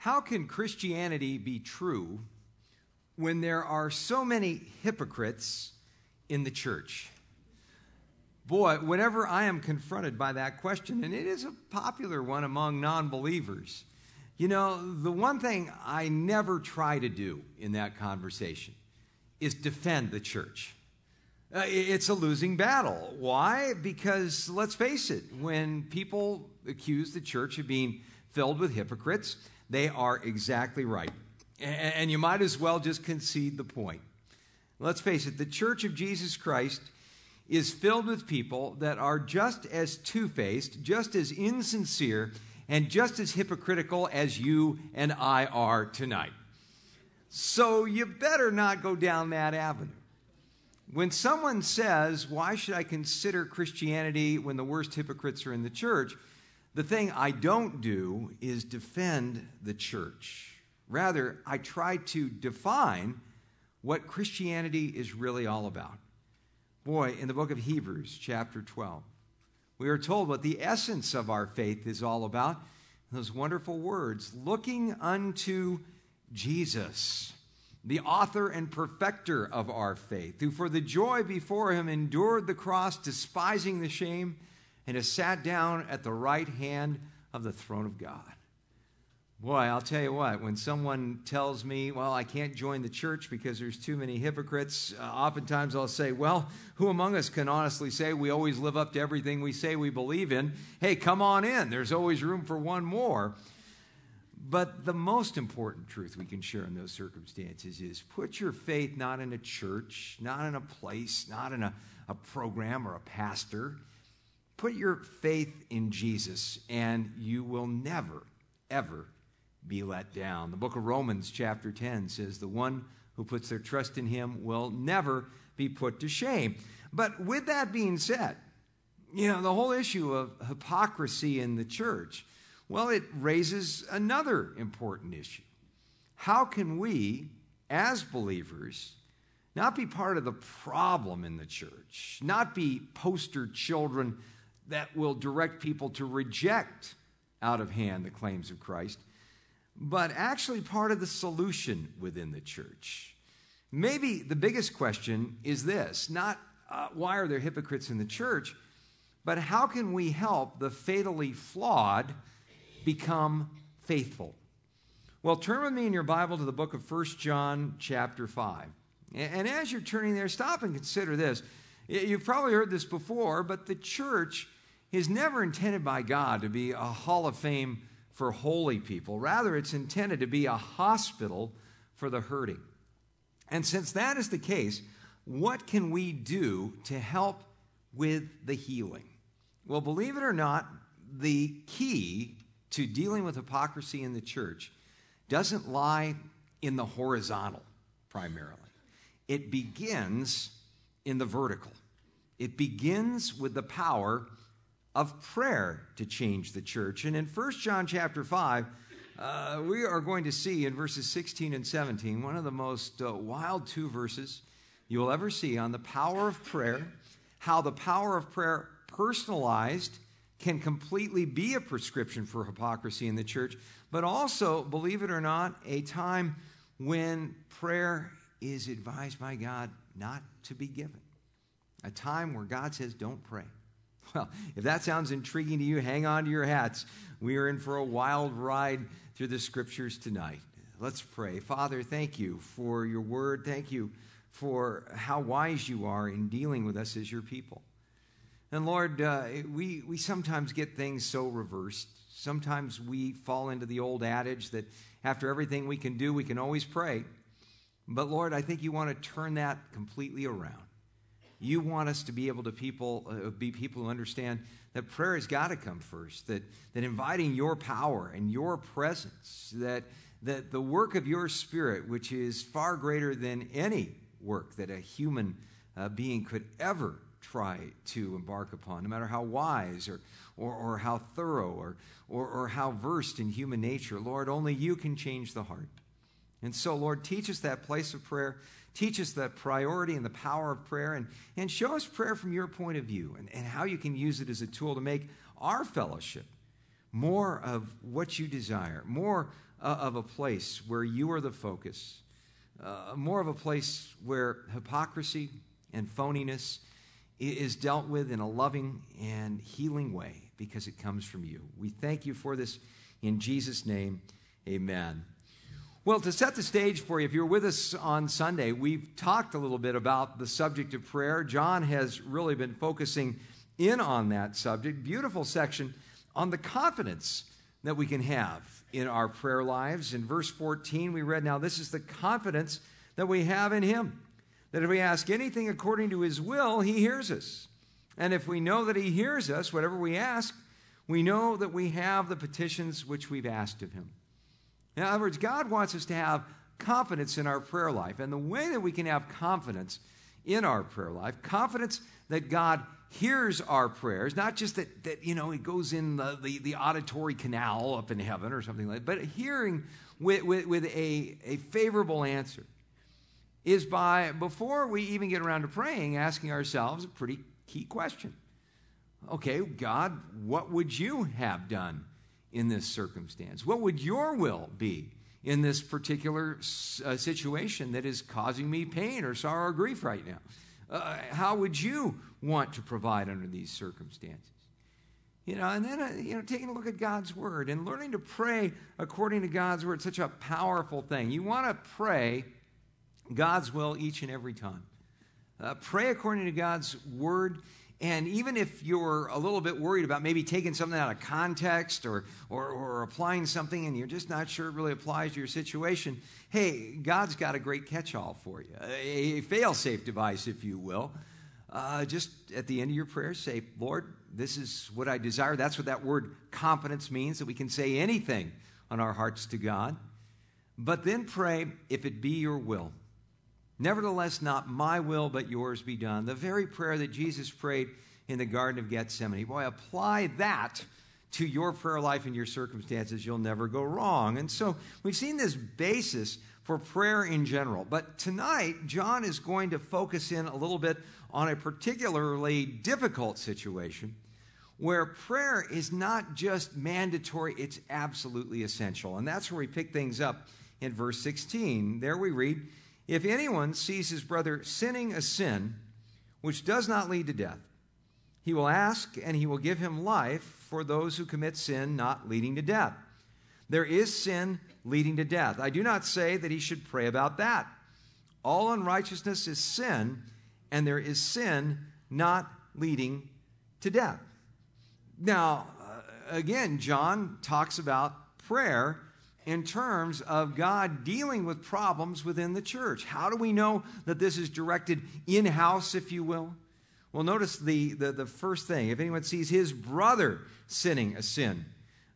How can Christianity be true when there are so many hypocrites in the church? Boy, whenever I am confronted by that question, and it is a popular one among non-believers, the one thing I never try to do in that conversation is defend the church. It's a losing battle. Why? Because, let's face it, when people accuse the church of being filled with hypocrites, they are exactly right. And you might as well just concede the point. Let's face it, the Church of Jesus Christ is filled with people that are just as two-faced, just as insincere, and just as hypocritical as you and I are tonight. So you better not go down that avenue. When someone says, why should I consider Christianity when the worst hypocrites are in the church? The thing I don't do is defend the church. Rather, I try to define what Christianity is really all about. Boy, in the book of Hebrews, chapter 12, we are told what the essence of our faith is all about. Those wonderful words, looking unto Jesus, the author and perfecter of our faith, who for the joy before him endured the cross, despising the shame, and has sat down at the right hand of the throne of God. Boy, I'll tell you what, when someone tells me, well, I can't join the church because there's too many hypocrites, oftentimes I'll say, well, who among us can honestly say we always live up to everything we say we believe in? Hey, come on in. There's always room for one more. But the most important truth we can share in those circumstances is put your faith not in a church, not in a place, not in a program or a pastor. Put your faith in Jesus, and you will never, ever be let down. The book of Romans, chapter 10, says the one who puts their trust in him will never be put to shame. But with that being said, the whole issue of hypocrisy in the church, well, it raises another important issue. How can we, as believers, not be part of the problem in the church, not be poster children that will direct people to reject out of hand the claims of Christ, but actually part of the solution within the church? Maybe the biggest question is this, not why are there hypocrites in the church, but how can we help the fatally flawed become faithful? Well, turn with me in your Bible to the book of 1 John chapter 5. And as you're turning there, stop and consider this. You've probably heard this before, but the church is never intended by God to be a hall of fame for holy people. Rather, it's intended to be a hospital for the hurting. And since that is the case, what can we do to help with the healing? Well, believe it or not, the key to dealing with hypocrisy in the church doesn't lie in the horizontal primarily. It begins in the vertical. It begins with the power of prayer to change the church. And in 1 John chapter 5, we are going to see in verses 16 and 17, one of the most wild two verses you will ever see on the power of prayer, how the power of prayer personalized can completely be a prescription for hypocrisy in the church, but also, believe it or not, a time when prayer is advised by God not to be given. A time where God says, don't pray. Well, if that sounds intriguing to you, hang on to your hats. We are in for a wild ride through the scriptures tonight. Let's pray. Father, thank you for your word. Thank you for how wise you are in dealing with us as your people. And Lord, we sometimes get things so reversed. Sometimes we fall into the old adage that after everything we can do, we can always pray. But Lord, I think you want to turn that completely around. You want us to be able to be people who understand that prayer has got to come first, that inviting your power and your presence, that the work of your Spirit, which is far greater than any work that a human being could ever try to embark upon, no matter how wise or how thorough or how versed in human nature. Lord, only you can change the heart. And so, Lord, teach us that place of prayer. Teach us that priority and the power of prayer, and show us prayer from your point of view and how you can use it as a tool to make our fellowship more of what you desire, more of a place where you are the focus, more of a place where hypocrisy and phoniness is dealt with in a loving and healing way because it comes from you. We thank you for this in Jesus' name. Amen. Well, to set the stage for you, if you're with us on Sunday, we've talked a little bit about the subject of prayer. John has really been focusing in on that subject. Beautiful section on the confidence that we can have in our prayer lives. In verse 14, we read, "Now this is the confidence that we have in him, that if we ask anything according to his will, he hears us. And if we know that he hears us, whatever we ask, we know that we have the petitions which we've asked of him." In other words, God wants us to have confidence in our prayer life. And the way that we can have confidence in our prayer life, confidence that God hears our prayers, not just that it goes in the auditory canal up in heaven or something like that, but hearing with a favorable answer, is by, before we even get around to praying, asking ourselves a pretty key question. Okay, God, what would you have done in this circumstance? What would your will be in this particular situation that is causing me pain or sorrow or grief right now? How would you want to provide under these circumstances? And then, taking a look at God's Word and learning to pray according to God's Word, such a powerful thing. You want to pray God's will each and every time. Pray according to God's Word. And even if you're a little bit worried about maybe taking something out of context or applying something and you're just not sure it really applies to your situation, hey, God's got a great catch-all for you, a fail-safe device, if you will. Just at the end of your prayer, say, "Lord, this is what I desire." That's what that word confidence means, that we can say anything on our hearts to God. But then pray, "If it be your will. Nevertheless, not my will, but yours be done." The very prayer that Jesus prayed in the Garden of Gethsemane. Boy, apply that to your prayer life and your circumstances. You'll never go wrong. And so we've seen this basis for prayer in general. But tonight, John is going to focus in a little bit on a particularly difficult situation where prayer is not just mandatory, it's absolutely essential. And that's where we pick things up in verse 16. There we read, "If anyone sees his brother sinning a sin which does not lead to death, he will ask and he will give him life for those who commit sin not leading to death. There is sin leading to death. I do not say that he should pray about that. All unrighteousness is sin, and there is sin not leading to death." Now, again, John talks about prayer in terms of God dealing with problems within the church. How do we know that this is directed in-house, if you will? Well, notice the first thing. If anyone sees his brother sinning a sin,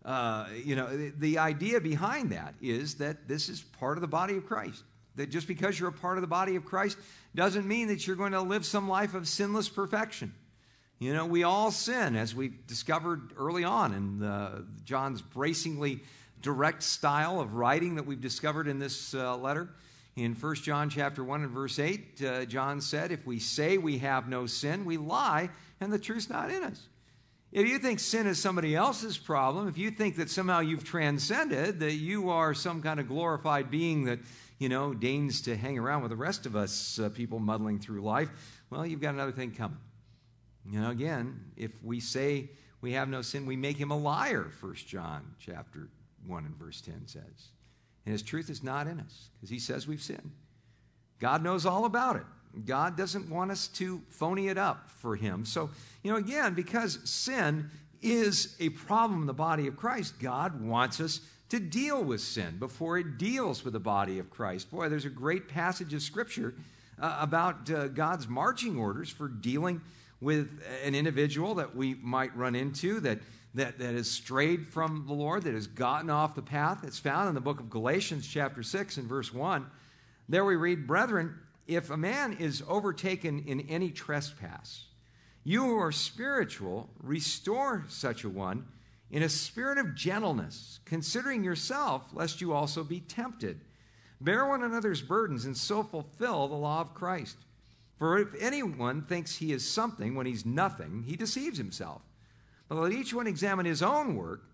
the idea behind that is that this is part of the body of Christ. That just because you're a part of the body of Christ doesn't mean that you're going to live some life of sinless perfection. We all sin, as we discovered early on in John's bracingly direct style of writing that we've discovered in this letter. In 1 John chapter 1 and verse 8, John said, "If we say we have no sin, we lie, and the truth's not in us." If you think sin is somebody else's problem, if you think that somehow you've transcended, that you are some kind of glorified being that, deigns to hang around with the rest of us people muddling through life, well, you've got another thing coming. Again, if we say we have no sin, we make him a liar, 1 John chapter 1 and verse 10 says. And his truth is not in us because he says we've sinned. God knows all about it. God doesn't want us to phony it up for him. So, again, because sin is a problem in the body of Christ, God wants us to deal with sin before it deals with the body of Christ. Boy, there's a great passage of Scripture about God's marching orders for dealing with an individual that we might run into that has strayed from the Lord, that has gotten off the path. It's found in the book of Galatians chapter 6 and verse 1. There we read, "Brethren, if a man is overtaken in any trespass, you who are spiritual, restore such a one in a spirit of gentleness, considering yourself, lest you also be tempted. Bear one another's burdens and so fulfill the law of Christ. For if anyone thinks he is something when he's nothing, he deceives himself. But let each one examine his own work,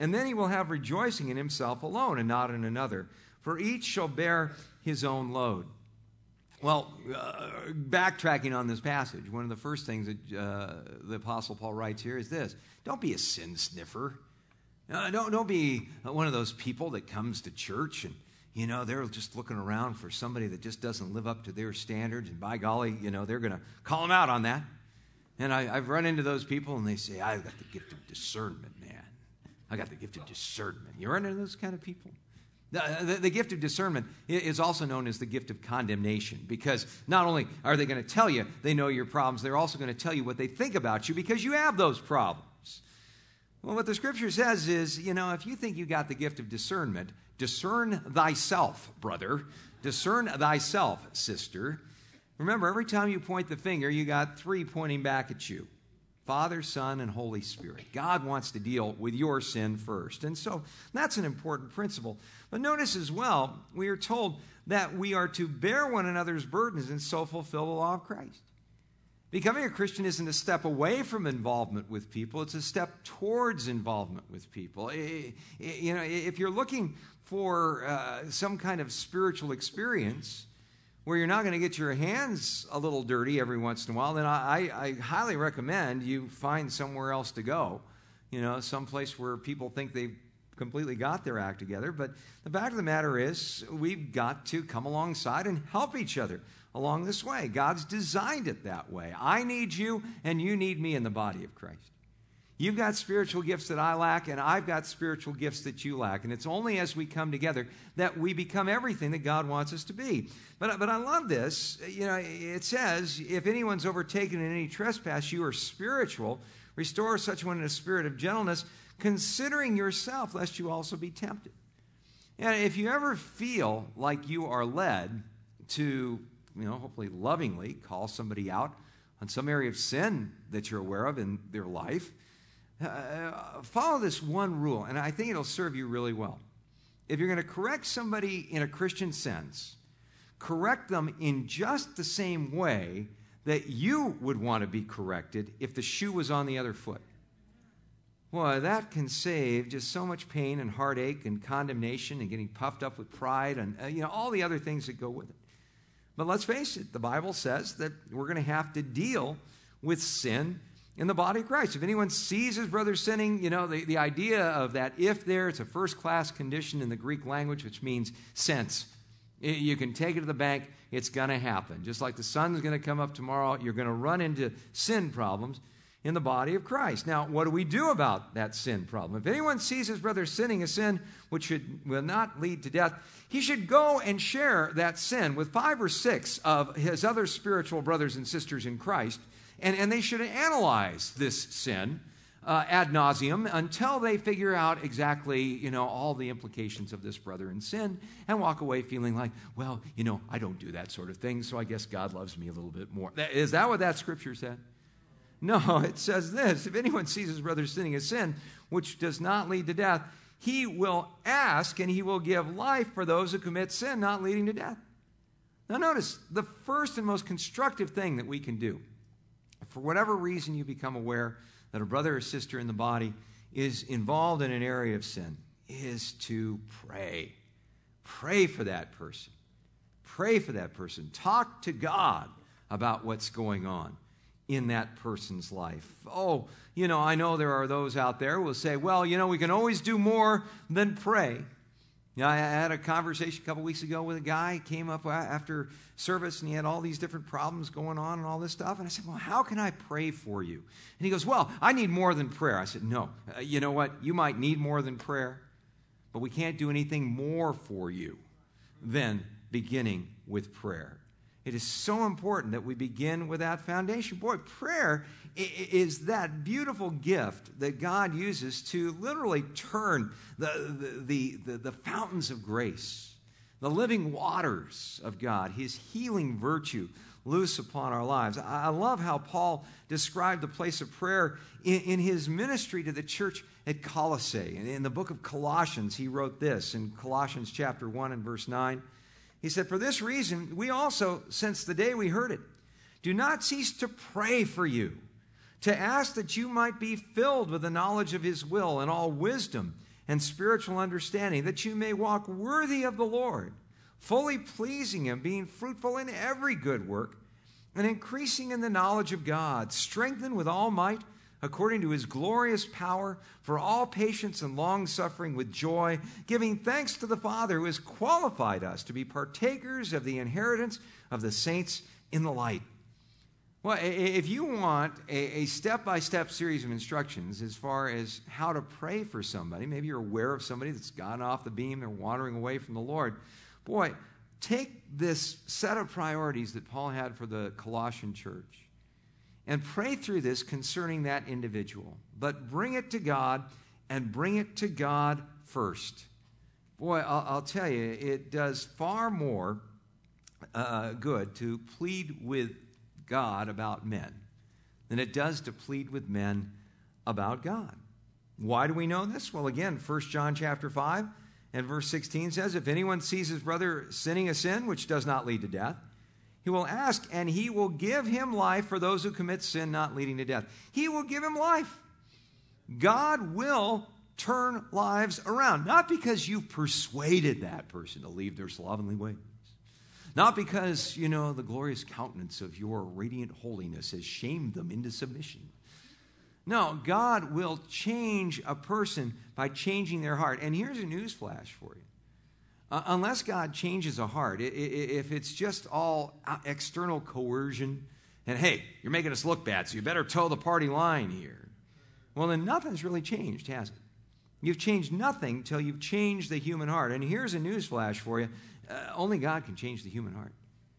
And then he will have rejoicing in himself alone and not in another. For each shall bear his own load. Well, backtracking on this passage, one of the first things that the Apostle Paul writes here is this. Don't be a sin sniffer. Don't be one of those people that comes to church and, they're just looking around for somebody that just doesn't live up to their standards. And by golly, they're going to call them out on that. And I've run into those people and they say, I've got the gift of discernment, man. I got the gift of discernment. You run into those kind of people? The gift of discernment is also known as the gift of condemnation, because not only are they going to tell you they know your problems, they're also going to tell you what they think about you because you have those problems. Well, what the Scripture says is, if you think you got the gift of discernment, discern thyself, brother. Discern thyself, sister. Remember, every time you point the finger, you got three pointing back at you. Father, Son, and Holy Spirit. God wants to deal with your sin first. And so that's an important principle. But notice as well, we are told that we are to bear one another's burdens and so fulfill the law of Christ. Becoming a Christian isn't a step away from involvement with people. It's a step towards involvement with people. If you're looking for some kind of spiritual experience where you're not going to get your hands a little dirty every once in a while, then I highly recommend you find somewhere else to go. Someplace where people think they've completely got their act together. But the fact of the matter is, we've got to come alongside and help each other along this way. God's designed it that way. I need you, and you need me in the body of Christ. You've got spiritual gifts that I lack, and I've got spiritual gifts that you lack. And it's only as we come together that we become everything that God wants us to be. But I love this. It says, if anyone's overtaken in any trespass, you are spiritual. Restore such one in a spirit of gentleness, considering yourself, lest you also be tempted. And if you ever feel like you are led to, hopefully lovingly call somebody out on some area of sin that you're aware of in their life, follow this one rule, and I think it'll serve you really well. If you're going to correct somebody in a Christian sense, correct them in just the same way that you would want to be corrected if the shoe was on the other foot. Boy, that can save just so much pain and heartache and condemnation and getting puffed up with pride and all the other things that go with it. But let's face it, the Bible says that we're going to have to deal with sin in the body of Christ. If anyone sees his brother sinning, the idea of that if there, it's a first-class condition in the Greek language, which means sense. You can take it to the bank, it's going to happen. Just like the sun's going to come up tomorrow, you're going to run into sin problems in the body of Christ. Now, what do we do about that sin problem? If anyone sees his brother sinning a sin which will not lead to death, he should go and share that sin with 5 or 6 of his other spiritual brothers and sisters in Christ, and they should analyze this sin ad nauseum until they figure out exactly, all the implications of this brother in sin and walk away feeling like, well, I don't do that sort of thing, so I guess God loves me a little bit more. Is that what that scripture said? No, it says this: if anyone sees his brother sinning a sin which does not lead to death, he will ask and he will give life for those who commit sin not leading to death. Now notice, the first and most constructive thing that we can do, if for whatever reason you become aware that a brother or sister in the body is involved in an area of sin, is to pray. Pray for that person. Pray for that person. Talk to God about what's going on in that person's life. Oh, I know there are those out there who will say, well, we can always do more than pray. I had a conversation a couple weeks ago with a guy. He came up after service and he had all these different problems going on and all this stuff. And I said, well, how can I pray for you? And he goes, well, I need more than prayer. I said, no, you know what? You might need more than prayer, but we can't do anything more for you than beginning with prayer. It is so important that we begin with that foundation. Boy, prayer is that beautiful gift that God uses to literally turn the fountains of grace, the living waters of God, his healing virtue loose upon our lives. I love how Paul described the place of prayer in his ministry to the church at Colossae. And in the book of Colossians, he wrote this in Colossians chapter 1 and verse 9. He said, for this reason, we also, since the day we heard it, do not cease to pray for you, to ask that you might be filled with the knowledge of his will and all wisdom and spiritual understanding, that you may walk worthy of the Lord, fully pleasing Him, being fruitful in every good work, and increasing in the knowledge of God, strengthened with all might, according to His glorious power, for all patience and long-suffering with joy, giving thanks to the Father who has qualified us to be partakers of the inheritance of the saints in the light. Well, if you want a step-by-step series of instructions as far as how to pray for somebody, maybe you're aware of somebody that's gone off the beam, they're wandering away from the Lord, boy, take this set of priorities that Paul had for the Colossian church and pray through this concerning that individual. But bring it to God, and bring it to God first. Boy, I'll tell you, it does far more good to plead with God about men than it does to plead with men about God. Why do we know this? Well, again, 1 John chapter 5 and verse 16 says, if anyone sees his brother sinning a sin which does not lead to death, he will ask, and He will give him life for those who commit sin not leading to death. He will give him life. God will turn lives around, not because you've persuaded that person to leave their slovenly ways, not because, the glorious countenance of your radiant holiness has shamed them into submission. No, God will change a person by changing their heart. And here's a news flash for you. Unless God changes a heart, if it's just all external coercion, and hey, you're making us look bad, so you better toe the party line here, well, then nothing's really changed, has it? You've changed nothing till you've changed the human heart. And here's a news flash for you. Only God can change the human heart.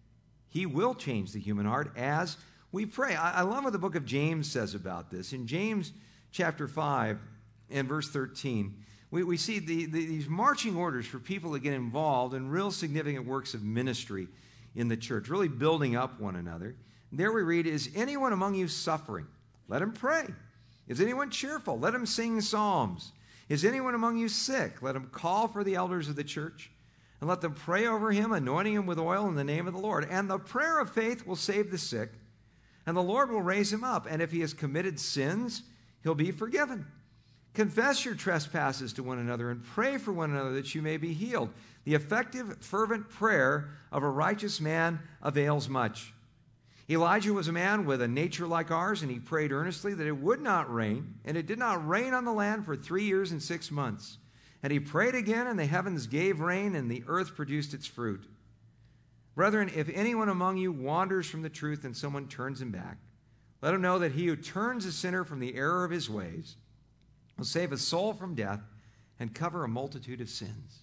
He will change the human heart as we pray. I love what the book of James says about this. In James chapter 5 and verse 13, we see these marching orders for people to get involved in real significant works of ministry in the church, really building up one another. There we read, is anyone among you suffering? Let him pray. Is anyone cheerful? Let him sing psalms. Is anyone among you sick? Let him call for the elders of the church, and let them pray over him, anointing him with oil in the name of the Lord. And the prayer of faith will save the sick, and the Lord will raise him up. And if he has committed sins, he'll be forgiven. Confess your trespasses to one another and pray for one another that you may be healed. The effective, fervent prayer of a righteous man avails much. Elijah was a man with a nature like ours, and he prayed earnestly that it would not rain, and it did not rain on the land for 3 years and 6 months. And he prayed again, and the heavens gave rain, and the earth produced its fruit. Brethren, if anyone among you wanders from the truth and someone turns him back, let him know that he who turns a sinner from the error of his ways will save a soul from death and cover a multitude of sins.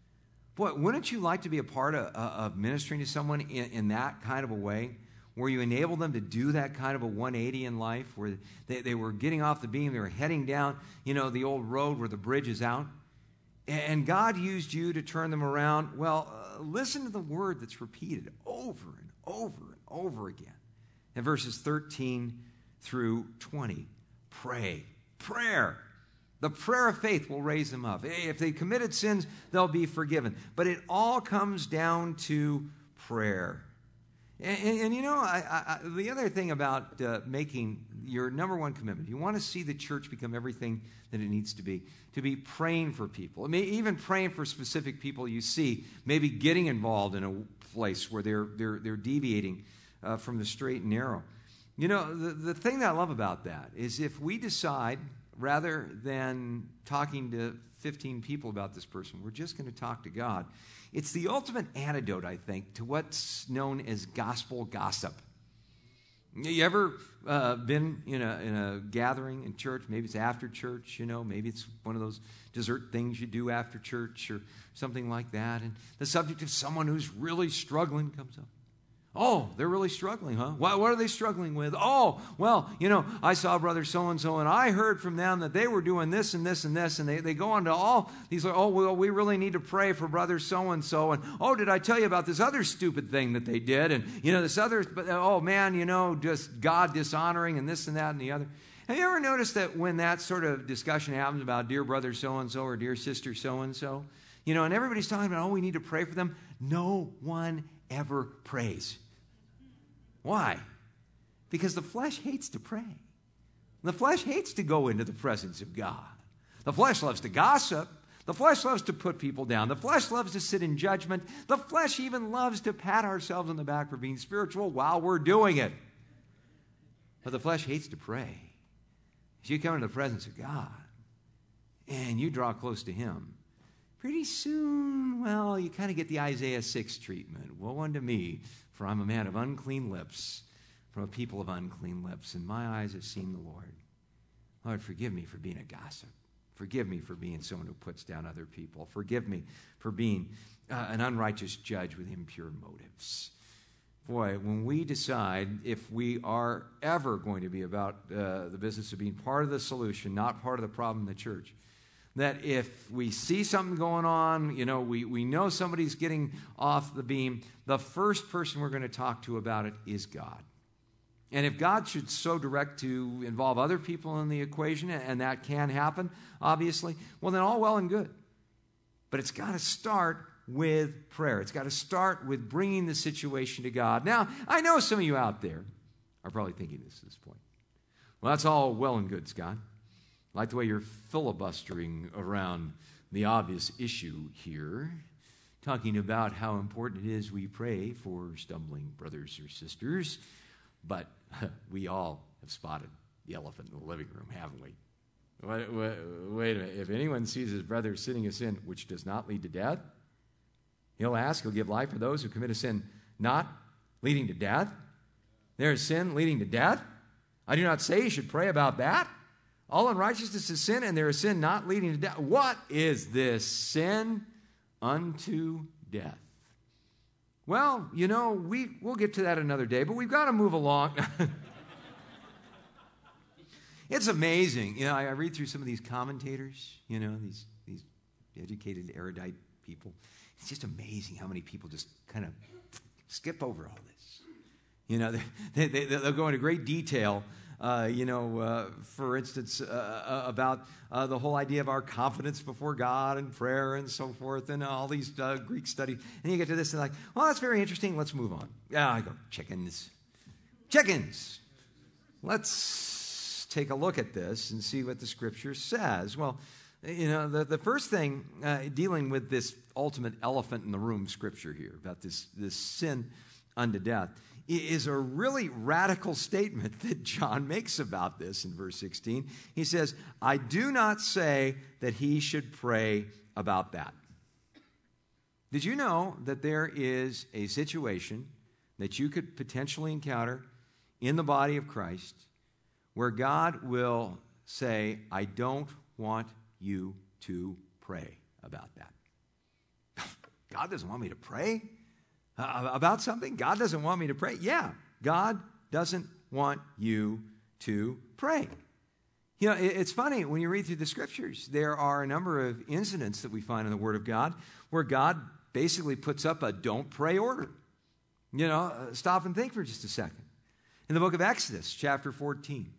Boy, wouldn't you like to be a part of ministering to someone in that kind of a way, where you enable them to do that kind of a 180 in life, where they were getting off the beam, they were heading down, the old road where the bridge is out, and God used you to turn them around? Well, listen to the word that's repeated over and over and over again in verses 13 through 20. Pray. Prayer. The prayer of faith will raise them up. If they committed sins, they'll be forgiven. But it all comes down to prayer. And the other thing about making your number one commitment, you want to see the church become everything that it needs to be praying for people. I mean, even praying for specific people you see, maybe getting involved in a place where they're deviating from the straight and narrow. The thing that I love about that is if we decide, rather than talking to 15 people about this person, we're just going to talk to God. It's the ultimate antidote, I think, to what's known as gospel gossip. You ever been in a gathering in church? Maybe it's after church, maybe it's one of those dessert things you do after church or something like that, and the subject of someone who's really struggling comes up. Oh, they're really struggling, huh? What are they struggling with? Oh, well, I saw brother so-and-so, and I heard from them that they were doing this and this and this, and they go on to all these, we really need to pray for brother so-and-so, and did I tell you about this other stupid thing that they did, and, this other, just God dishonoring, and this and that and the other. Have you ever noticed that when that sort of discussion happens about dear brother so-and-so or dear sister so-and-so, and everybody's talking about, we need to pray for them, no one ever prays. Why? Because the flesh hates to pray. The flesh hates to go into the presence of God. The flesh loves to gossip. The flesh loves to put people down. The flesh loves to sit in judgment. The flesh even loves to pat ourselves on the back for being spiritual while we're doing it. But the flesh hates to pray. As you come into the presence of God and you draw close to Him, pretty soon, well, you kind of get the Isaiah 6 treatment. Woe unto me, for I'm a man of unclean lips, from a people of unclean lips, and my eyes have seen the Lord. Lord, forgive me for being a gossip. Forgive me for being someone who puts down other people. Forgive me for being an unrighteous judge with impure motives. Boy, when we decide if we are ever going to be about the business of being part of the solution, not part of the problem in the church, that if we see something going on, we know somebody's getting off the beam, the first person we're going to talk to about it is God. And if God should so direct to involve other people in the equation, and that can happen, obviously, well, then all well and good. But it's got to start with prayer. It's got to start with bringing the situation to God. Now, I know some of you out there are probably thinking this at this point. Well, that's all well and good, Scott. I like the way you're filibustering around the obvious issue here, talking about how important it is we pray for stumbling brothers or sisters. But we all have spotted the elephant in the living room, haven't we? Wait a minute. If anyone sees his brother sinning a sin which does not lead to death, he'll give life for those who commit a sin not leading to death. There is sin leading to death. I do not say you should pray about that. All unrighteousness is sin, and there is sin not leading to death. What is this? Sin unto death. Well, we'll get to that another day, but we've got to move along. It's amazing. I read through some of these commentators, these educated, erudite people. It's just amazing how many people just kind of skip over all this. They'll go into great detail, for instance, about the whole idea of our confidence before God and prayer and so forth and all these Greek studies. And you get to this and like, well, that's very interesting. Let's move on. I go, chickens. Let's take a look at this and see what the Scripture says. Well, the first thing dealing with this ultimate elephant in the room Scripture here about this sin unto death is a really radical statement that John makes about this in verse 16. He says, I do not say that he should pray about that. Did you know that there is a situation that you could potentially encounter in the body of Christ where God will say, I don't want you to pray about that? God doesn't want me to pray about something? God doesn't want me to pray? Yeah, God doesn't want you to pray. It's funny, when you read through the Scriptures, there are a number of incidents that we find in the Word of God where God basically puts up a don't pray order. Stop and think for just a second. In the book of Exodus, chapter 14,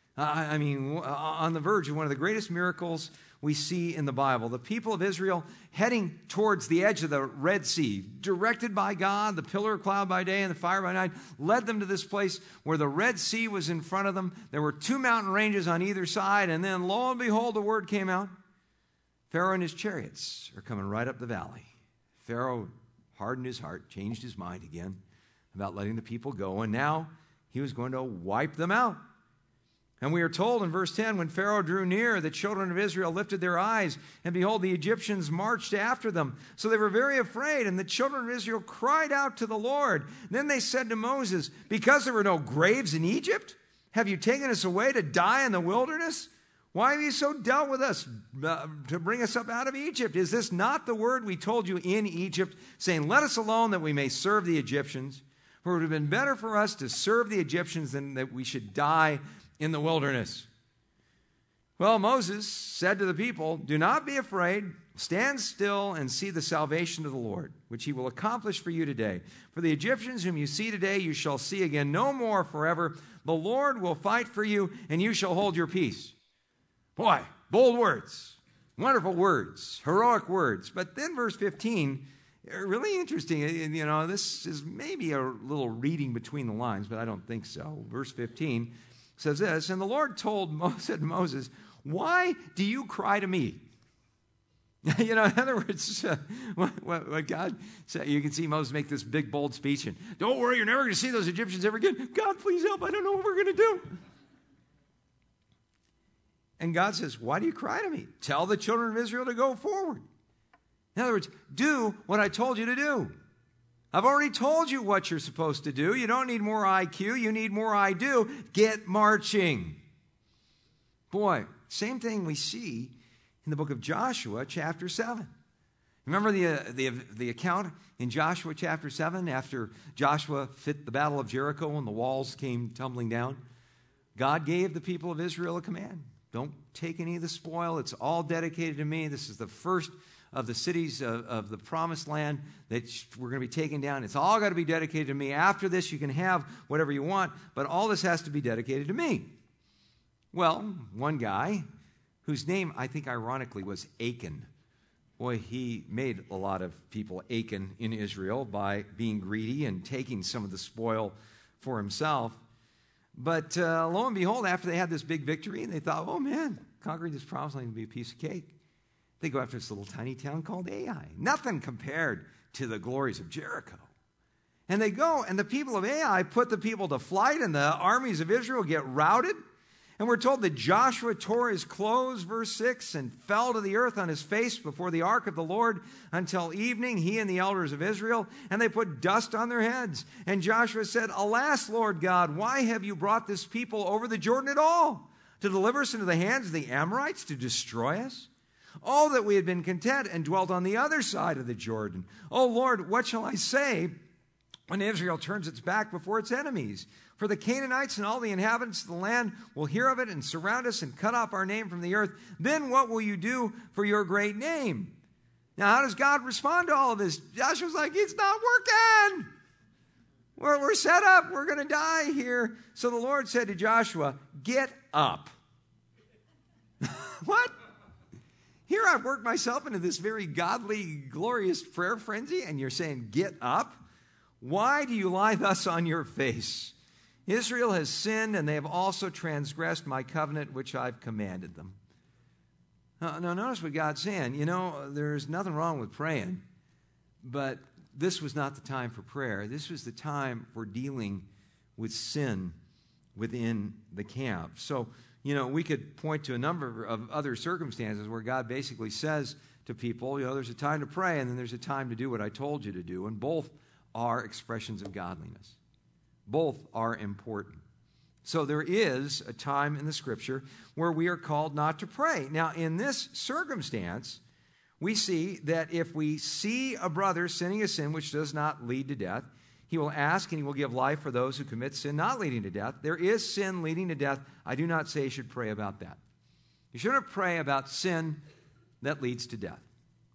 on the verge of one of the greatest miracles we see in the Bible. The people of Israel heading towards the edge of the Red Sea, directed by God, the pillar of cloud by day and the fire by night, led them to this place where the Red Sea was in front of them. There were 2 mountain ranges on either side, and then lo and behold, the word came out. Pharaoh and his chariots are coming right up the valley. Pharaoh hardened his heart, changed his mind again about letting the people go, and now he was going to wipe them out. And we are told in verse 10, when Pharaoh drew near, the children of Israel lifted their eyes, and behold, the Egyptians marched after them. So they were very afraid, and the children of Israel cried out to the Lord. Then they said to Moses, because there were no graves in Egypt, have you taken us away to die in the wilderness? Why have you so dealt with us to bring us up out of Egypt? Is this not the word we told you in Egypt, saying, let us alone that we may serve the Egyptians? For it would have been better for us to serve the Egyptians than that we should die in the wilderness. Well, Moses said to the people, do not be afraid. Stand still and see the salvation of the Lord, which he will accomplish for you today. For the Egyptians whom you see today, you shall see again no more forever. The Lord will fight for you, and you shall hold your peace. Boy, bold words, wonderful words, heroic words. But then verse 15, really interesting. This is maybe a little reading between the lines, but I don't think so. Verse 15 says this, and the Lord said to Moses, why do you cry to me? In other words, what God said, you can see Moses make this big, bold speech, and don't worry, you're never going to see those Egyptians ever again. God, please help. I don't know what we're going to do. And God says, why do you cry to me? Tell the children of Israel to go forward. In other words, do what I told you to do. I've already told you what you're supposed to do. You don't need more IQ. You need more I do. Get marching. Boy, same thing we see in the book of Joshua, chapter 7. Remember the account in Joshua chapter 7 after Joshua fit the battle of Jericho and the walls came tumbling down? God gave the people of Israel a command. Don't take any of the spoil. It's all dedicated to me. This is the first of the cities of the promised land that we're going to be taking down. It's all got to be dedicated to me. After this, you can have whatever you want, but all this has to be dedicated to me. Well, one guy, whose name I think ironically was Achan. Boy, he made a lot of people Achan in Israel by being greedy and taking some of the spoil for himself. But lo and behold, after they had this big victory, and they thought, oh man, conquering this promised land would be a piece of cake. They go after this little tiny town called Ai. Nothing compared to the glories of Jericho. And they go, and the people of Ai put the people to flight, and the armies of Israel get routed. And we're told that Joshua tore his clothes, verse 6, and fell to the earth on his face before the ark of the Lord until evening, he and the elders of Israel, and they put dust on their heads. And Joshua said, alas, Lord God, why have you brought this people over the Jordan at all? To deliver us into the hands of the Amorites, to destroy us? Oh, that we had been content and dwelt on the other side of the Jordan. Oh, Lord, what shall I say when Israel turns its back before its enemies? For the Canaanites and all the inhabitants of the land will hear of it and surround us and cut off our name from the earth. Then what will you do for your great name? Now, how does God respond to all of this? Joshua's like, it's not working. We're set up. We're going to die here. So the Lord said to Joshua, get up. What? Here I've worked myself into this very godly, glorious prayer frenzy, and you're saying, get up? Why do you lie thus on your face? Israel has sinned, and they have also transgressed my covenant, which I've commanded them. Now, notice what God's saying. There's nothing wrong with praying, but this was not the time for prayer. This was the time for dealing with sin within the camp. So, we could point to a number of other circumstances where God basically says to people, there's a time to pray, and then there's a time to do what I told you to do, and both are expressions of godliness. Both are important. So there is a time in the Scripture where we are called not to pray. Now, in this circumstance, we see that if we see a brother sinning a sin which does not lead to death, he will ask and he will give life for those who commit sin not leading to death. There is sin leading to death. I do not say you should pray about that. You shouldn't pray about sin that leads to death.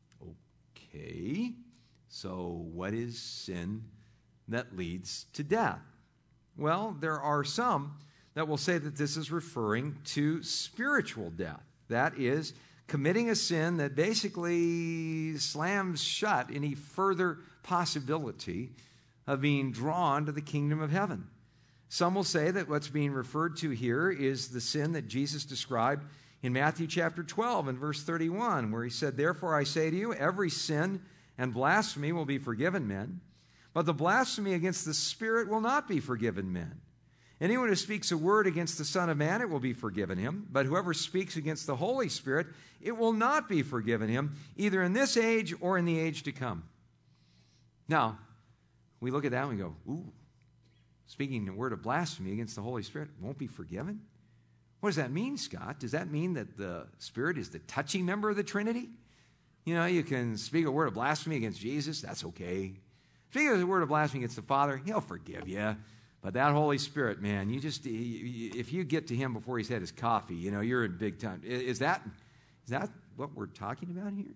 Okay, so what is sin that leads to death? Well, there are some that will say that this is referring to spiritual death. That is, committing a sin that basically slams shut any further possibility of being drawn to the kingdom of heaven. Some will say that what's being referred to here is the sin that Jesus described in Matthew chapter 12 and verse 31, where he said, therefore I say to you, every sin and blasphemy will be forgiven men, but the blasphemy against the Spirit will not be forgiven men. Anyone who speaks a word against the Son of Man, it will be forgiven him. But whoever speaks against the Holy Spirit, it will not be forgiven him, either in this age or in the age to come. Now, we look at that and we go, ooh, speaking a word of blasphemy against the Holy Spirit won't be forgiven? What does that mean, Scott? Does that mean that the Spirit is the touchy member of the Trinity? You can speak a word of blasphemy against Jesus, that's okay. Speaking a word of blasphemy against the Father, he'll forgive you. But that Holy Spirit, man, if you get to him before he's had his coffee, you're in big time. Is that what we're talking about here?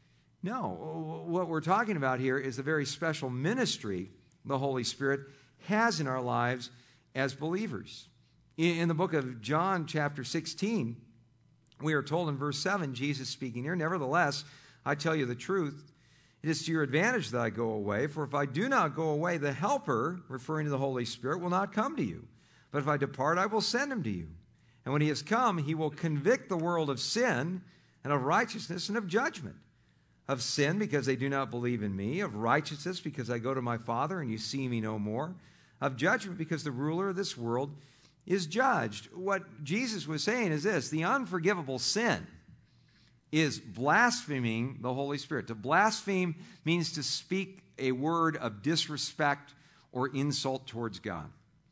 No. What we're talking about here is the very special ministry the Holy Spirit has in our lives as believers. In the book of John, chapter 16, we are told in verse 7, Jesus speaking here, nevertheless, I tell you the truth, it is to your advantage that I go away, for if I do not go away, the Helper, referring to the Holy Spirit, will not come to you. But if I depart, I will send him to you. And when he has come, he will convict the world of sin and of righteousness and of judgment. Of sin, because they do not believe in me. Of righteousness, because I go to my Father and you see me no more. Of judgment, because the ruler of this world is judged. What Jesus was saying is this: the unforgivable sin is blaspheming the Holy Spirit. To blaspheme means to speak a word of disrespect or insult towards God.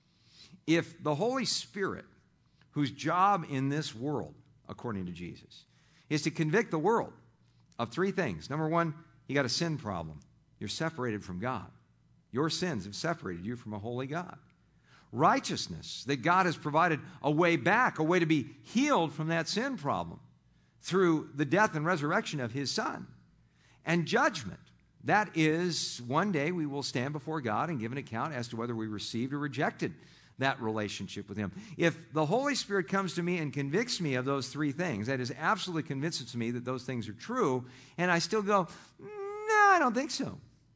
If the Holy Spirit, whose job in this world, according to Jesus, is to convict the world of three things. Number one, you got a sin problem. You're separated from God. Your sins have separated you from a holy God. Righteousness, that God has provided a way back, a way to be healed from that sin problem through the death and resurrection of his Son. And judgment, that is, one day we will stand before God and give an account as to whether we received or rejected that relationship with him. If the Holy Spirit comes to me and convicts me of those three things, that is, absolutely convinces me that those things are true, and I still go, no, I don't think so.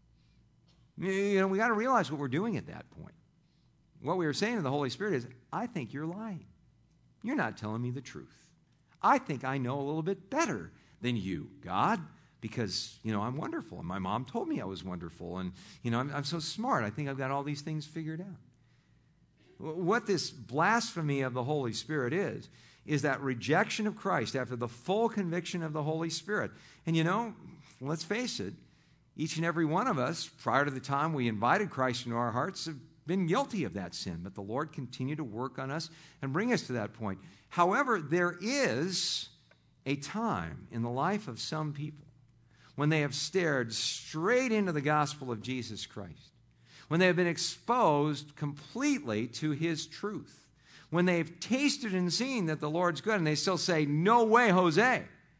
We got to realize what we're doing at that point. What we are saying to the Holy Spirit is, I think you're lying. You're not telling me the truth. I think I know a little bit better than you, God, because, I'm wonderful, and my mom told me I was wonderful, and, I'm so smart. I think I've got all these things figured out. What this blasphemy of the Holy Spirit is that rejection of Christ after the full conviction of the Holy Spirit. And let's face it, each and every one of us, prior to the time we invited Christ into our hearts, have been guilty of that sin. But the Lord continued to work on us and bring us to that point. However, there is a time in the life of some people when they have stared straight into the gospel of Jesus Christ, when they have been exposed completely to his truth, when they've tasted and seen that the Lord's good, and they still say, no way, Jose.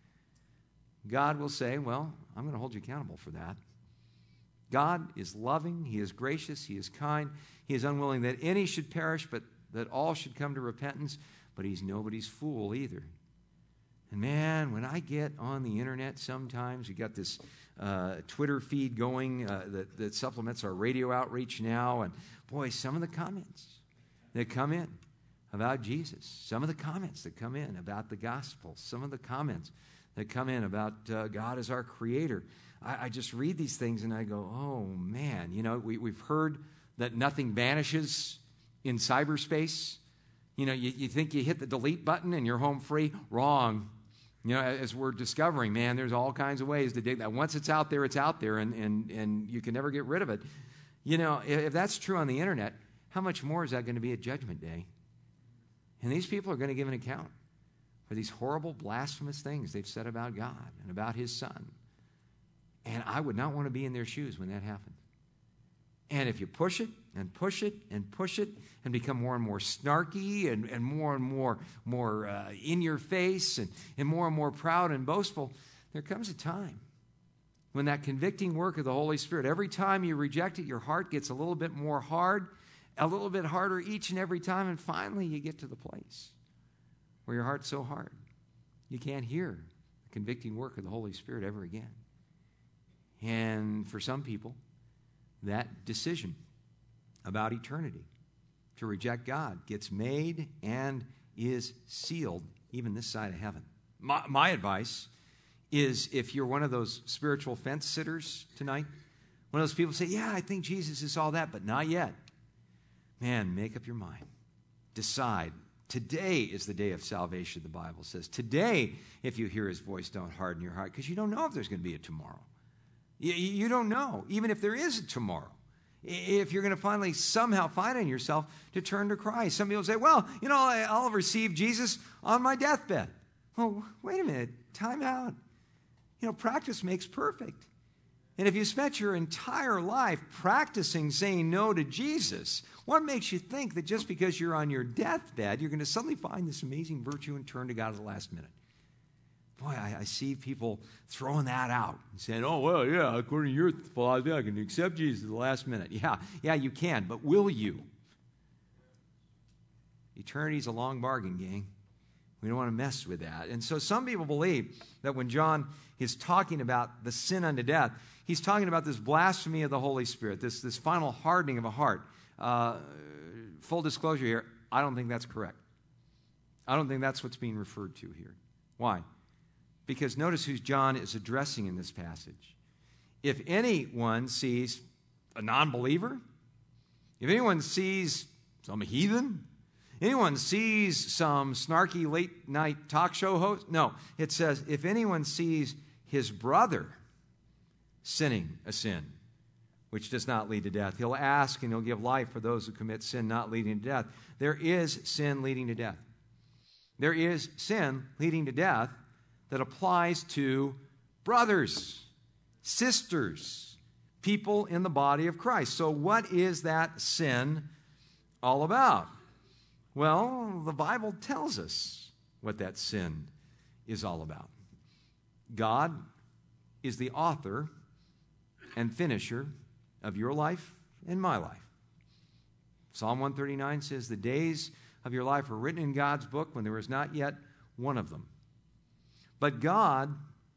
God will say, well, I'm going to hold you accountable for that. God is loving, he is gracious, he is kind, he is unwilling that any should perish, but that all should come to repentance, but he's nobody's fool either. And man, when I get on the internet sometimes, we got this Twitter feed going that supplements our radio outreach now. And boy, some of the comments that come in about Jesus, some of the comments that come in about the gospel, some of the comments that come in about God as our creator. I just read these things and I go, oh man, we've heard that nothing vanishes in cyberspace. You think you hit the delete button and you're home free. Wrong. As we're discovering, man, there's all kinds of ways to dig that. Once it's out there, and you can never get rid of it. If that's true on the internet, how much more is that going to be at Judgment Day? And these people are going to give an account for these horrible, blasphemous things they've said about God and about his Son. And I would not want to be in their shoes when that happens. And if you push it and push it and push it and become more and more snarky and more in your face and more proud and boastful, there comes a time when that convicting work of the Holy Spirit, every time you reject it, your heart gets a little bit more hard, a little bit harder each and every time, and finally you get to the place where your heart's so hard you can't hear the convicting work of the Holy Spirit ever again. And for some people, that decision about eternity to reject God gets made and is sealed even this side of heaven. My advice is, if you're one of those spiritual fence sitters tonight, one of those people say, yeah, I think Jesus is all that, but not yet. Man, make up your mind. Decide. Today is the day of salvation, the Bible says. Today, if you hear his voice, don't harden your heart, because you don't know if there's going to be a tomorrow. You don't know, even if there is a tomorrow, if you're going to finally somehow find in yourself to turn to Christ. Some people say, well, I'll receive Jesus on my deathbed. Oh, wait a minute. Time out. Practice makes perfect. And if you spent your entire life practicing saying no to Jesus, what makes you think that just because you're on your deathbed, you're going to suddenly find this amazing virtue and turn to God at the last minute? Boy, I see people throwing that out and saying, oh, well, yeah, according to your philosophy, I can accept Jesus at the last minute. Yeah, you can, but will you? Eternity's a long bargain, gang. We don't want to mess with that. And so some people believe that when John is talking about the sin unto death, he's talking about this blasphemy of the Holy Spirit, this final hardening of a heart. Full disclosure here, I don't think that's correct. I don't think that's what's being referred to here. Why? Because notice who John is addressing in this passage. If anyone sees a non-believer, if anyone sees some heathen, anyone sees some snarky late-night talk show host, no, it says, if anyone sees his brother sinning a sin which does not lead to death, he'll ask and he'll give life for those who commit sin not leading to death. There is sin leading to death. There is sin leading to death that applies to brothers, sisters, people in the body of Christ. So what is that sin all about? Well, the Bible tells us what that sin is all about. God is the author and finisher of your life and my life. Psalm 139 says, the days of your life are written in God's book when there is not yet one of them. But God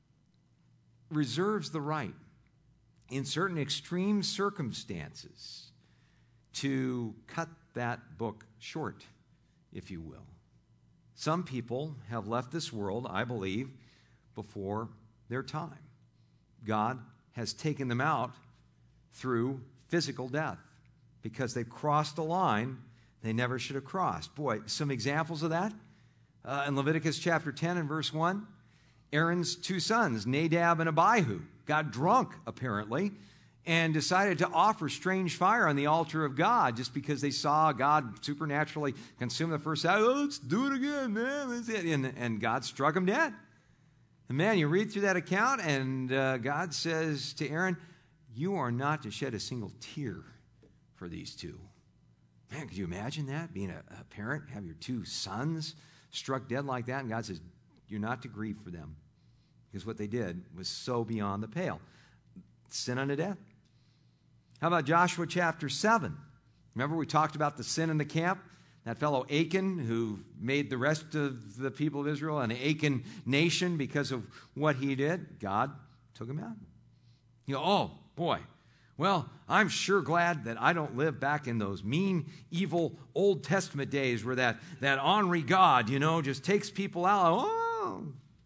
reserves the right in certain extreme circumstances to cut that book short, if you will. Some people have left this world, I believe, before their time. God has taken them out through physical death because they've crossed a line they never should have crossed. Boy, some examples of that. In Leviticus chapter 10 and verse 1, Aaron's two sons, Nadab and Abihu, got drunk, apparently, and decided to offer strange fire on the altar of God just because they saw God supernaturally consume the first sacrifice. Oh, let's do it again, man. And God struck them dead. And man, you read through that account, and God says to Aaron, you are not to shed a single tear for these two. Man, could you imagine that? Being a parent, have your two sons struck dead like that, and God says, you're not to grieve for them because what they did was so beyond the pale. Sin unto death. How about Joshua chapter 7? Remember we talked about the sin in the camp? That fellow Achan who made the rest of the people of Israel an Achan nation because of what he did. God took him out. You go, oh, boy. Well, I'm sure glad that I don't live back in those mean, evil Old Testament days where that ornery God, just takes people out. Oh.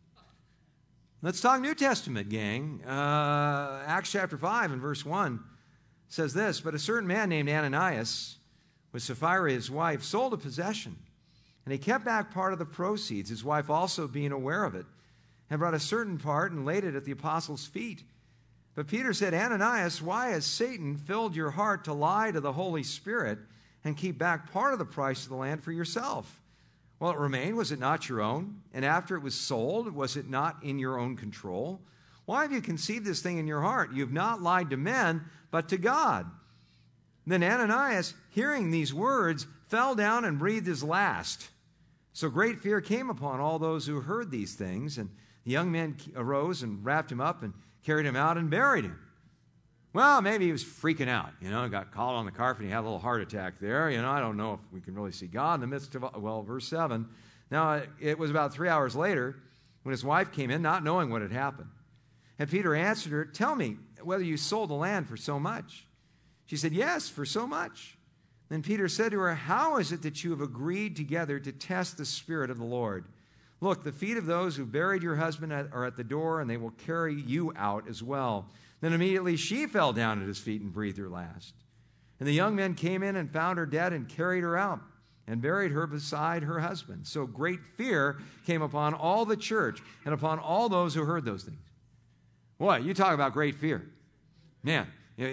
Let's talk New Testament, gang. Acts chapter 5 and verse 1 says this, but a certain man named Ananias, with Sapphira his wife, sold a possession, and he kept back part of the proceeds, his wife also being aware of it, and brought a certain part and laid it at the apostles' feet. But Peter said, Ananias, why has Satan filled your heart to lie to the Holy Spirit and keep back part of the price of the land for yourself? Well, it remained, was it not your own? And after it was sold, was it not in your own control? Why have you conceived this thing in your heart? You have not lied to men, but to God. Then Ananias, hearing these words, fell down and breathed his last. So great fear came upon all those who heard these things, and the young men arose and wrapped him up and carried him out and buried him. Well, maybe he was freaking out, got called on the carpet and he had a little heart attack there. I don't know if we can really see God in the midst of, verse 7. Now, it was about 3 hours later when his wife came in, not knowing what had happened. And Peter answered her, tell me whether you sold the land for so much. She said, yes, for so much. Then Peter said to her, how is it that you have agreed together to test the Spirit of the Lord? Look, the feet of those who buried your husband are at the door, and they will carry you out as well. Then immediately she fell down at his feet and breathed her last. And the young men came in and found her dead and carried her out and buried her beside her husband. So great fear came upon all the church and upon all those who heard those things. Boy, you talk about great fear. Man,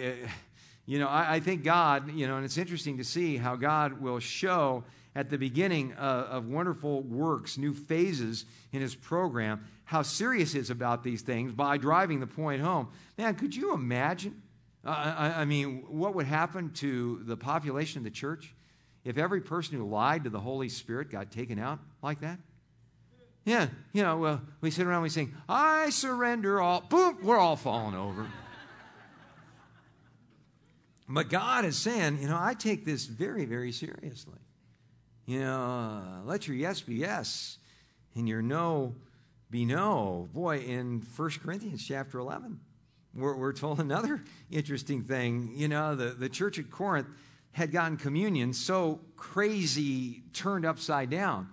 I think God, and it's interesting to see how God will show at the beginning of wonderful works, new phases in his program, how serious he is about these things by driving the point home. Man, could you imagine? What would happen to the population of the church if every person who lied to the Holy Spirit got taken out like that? Yeah, we sit around and we sing, I surrender all. Boom, we're all falling over. But God is saying, I take this very, very seriously. Let your yes be yes and your no be no. Boy, in 1 Corinthians chapter 11, we're told another interesting thing. The church at Corinth had gotten communion so crazy turned upside down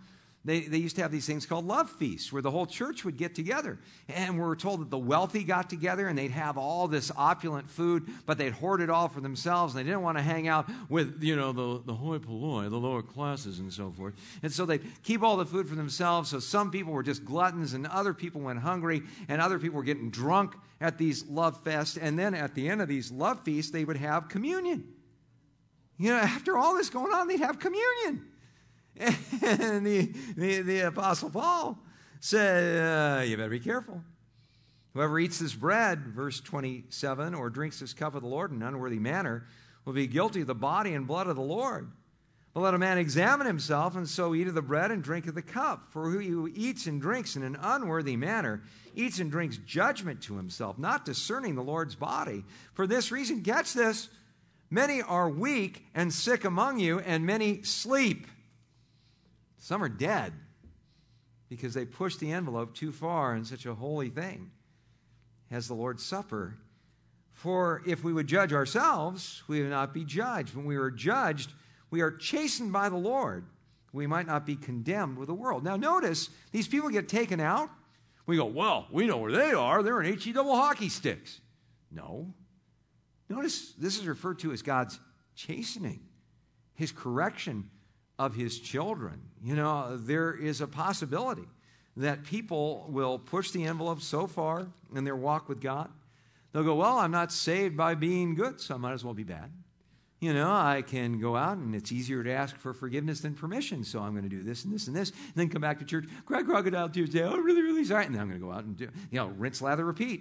They used to have these things called love feasts where the whole church would get together. And we're told that the wealthy got together and they'd have all this opulent food, but they'd hoard it all for themselves. And they didn't want to hang out with, the hoi polloi, the lower classes and so forth. And so they'd keep all the food for themselves. So some people were just gluttons and other people went hungry and other people were getting drunk at these love fests. And then at the end of these love feasts, they would have communion. After all this going on, they'd have communion. And the Apostle Paul said, you better be careful. Whoever eats this bread, verse 27, or drinks this cup of the Lord in an unworthy manner will be guilty of the body and blood of the Lord. But let a man examine himself, and so eat of the bread and drink of the cup. For who eats and drinks in an unworthy manner eats and drinks judgment to himself, not discerning the Lord's body. For this reason, catch this, many are weak and sick among you, and many sleep. Some are dead because they pushed the envelope too far in such a holy thing as the Lord's Supper. For if we would judge ourselves, we would not be judged. When we are judged, we are chastened by the Lord. We might not be condemned with the world. Now notice, these people get taken out. We go, well, we know where they are. They're in HE double hockey sticks. No. Notice this is referred to as God's chastening, His correction of His children. There is a possibility that people will push the envelope so far in their walk with God, they'll go, well, I'm not saved by being good, so I might as well be bad. I can go out and it's easier to ask for forgiveness than permission, so I'm going to do this and this and this, and then come back to church, cry crocodile tears, say, oh, really, really sorry, and then I'm going to go out and do, rinse, lather, repeat.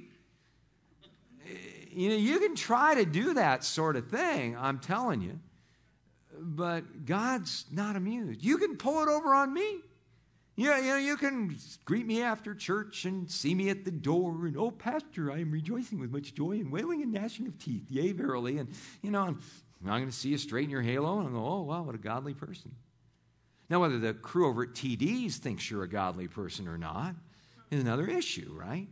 You can try to do that sort of thing, I'm telling you. But God's not amused. You can pull it over on me. You can greet me after church and see me at the door. And, oh, Pastor, I am rejoicing with much joy and wailing and gnashing of teeth. Yea, verily. And, I'm going to see you straighten your halo. And I'll go, oh, wow, what a godly person. Now, whether the crew over at TD's thinks you're a godly person or not is another issue, right?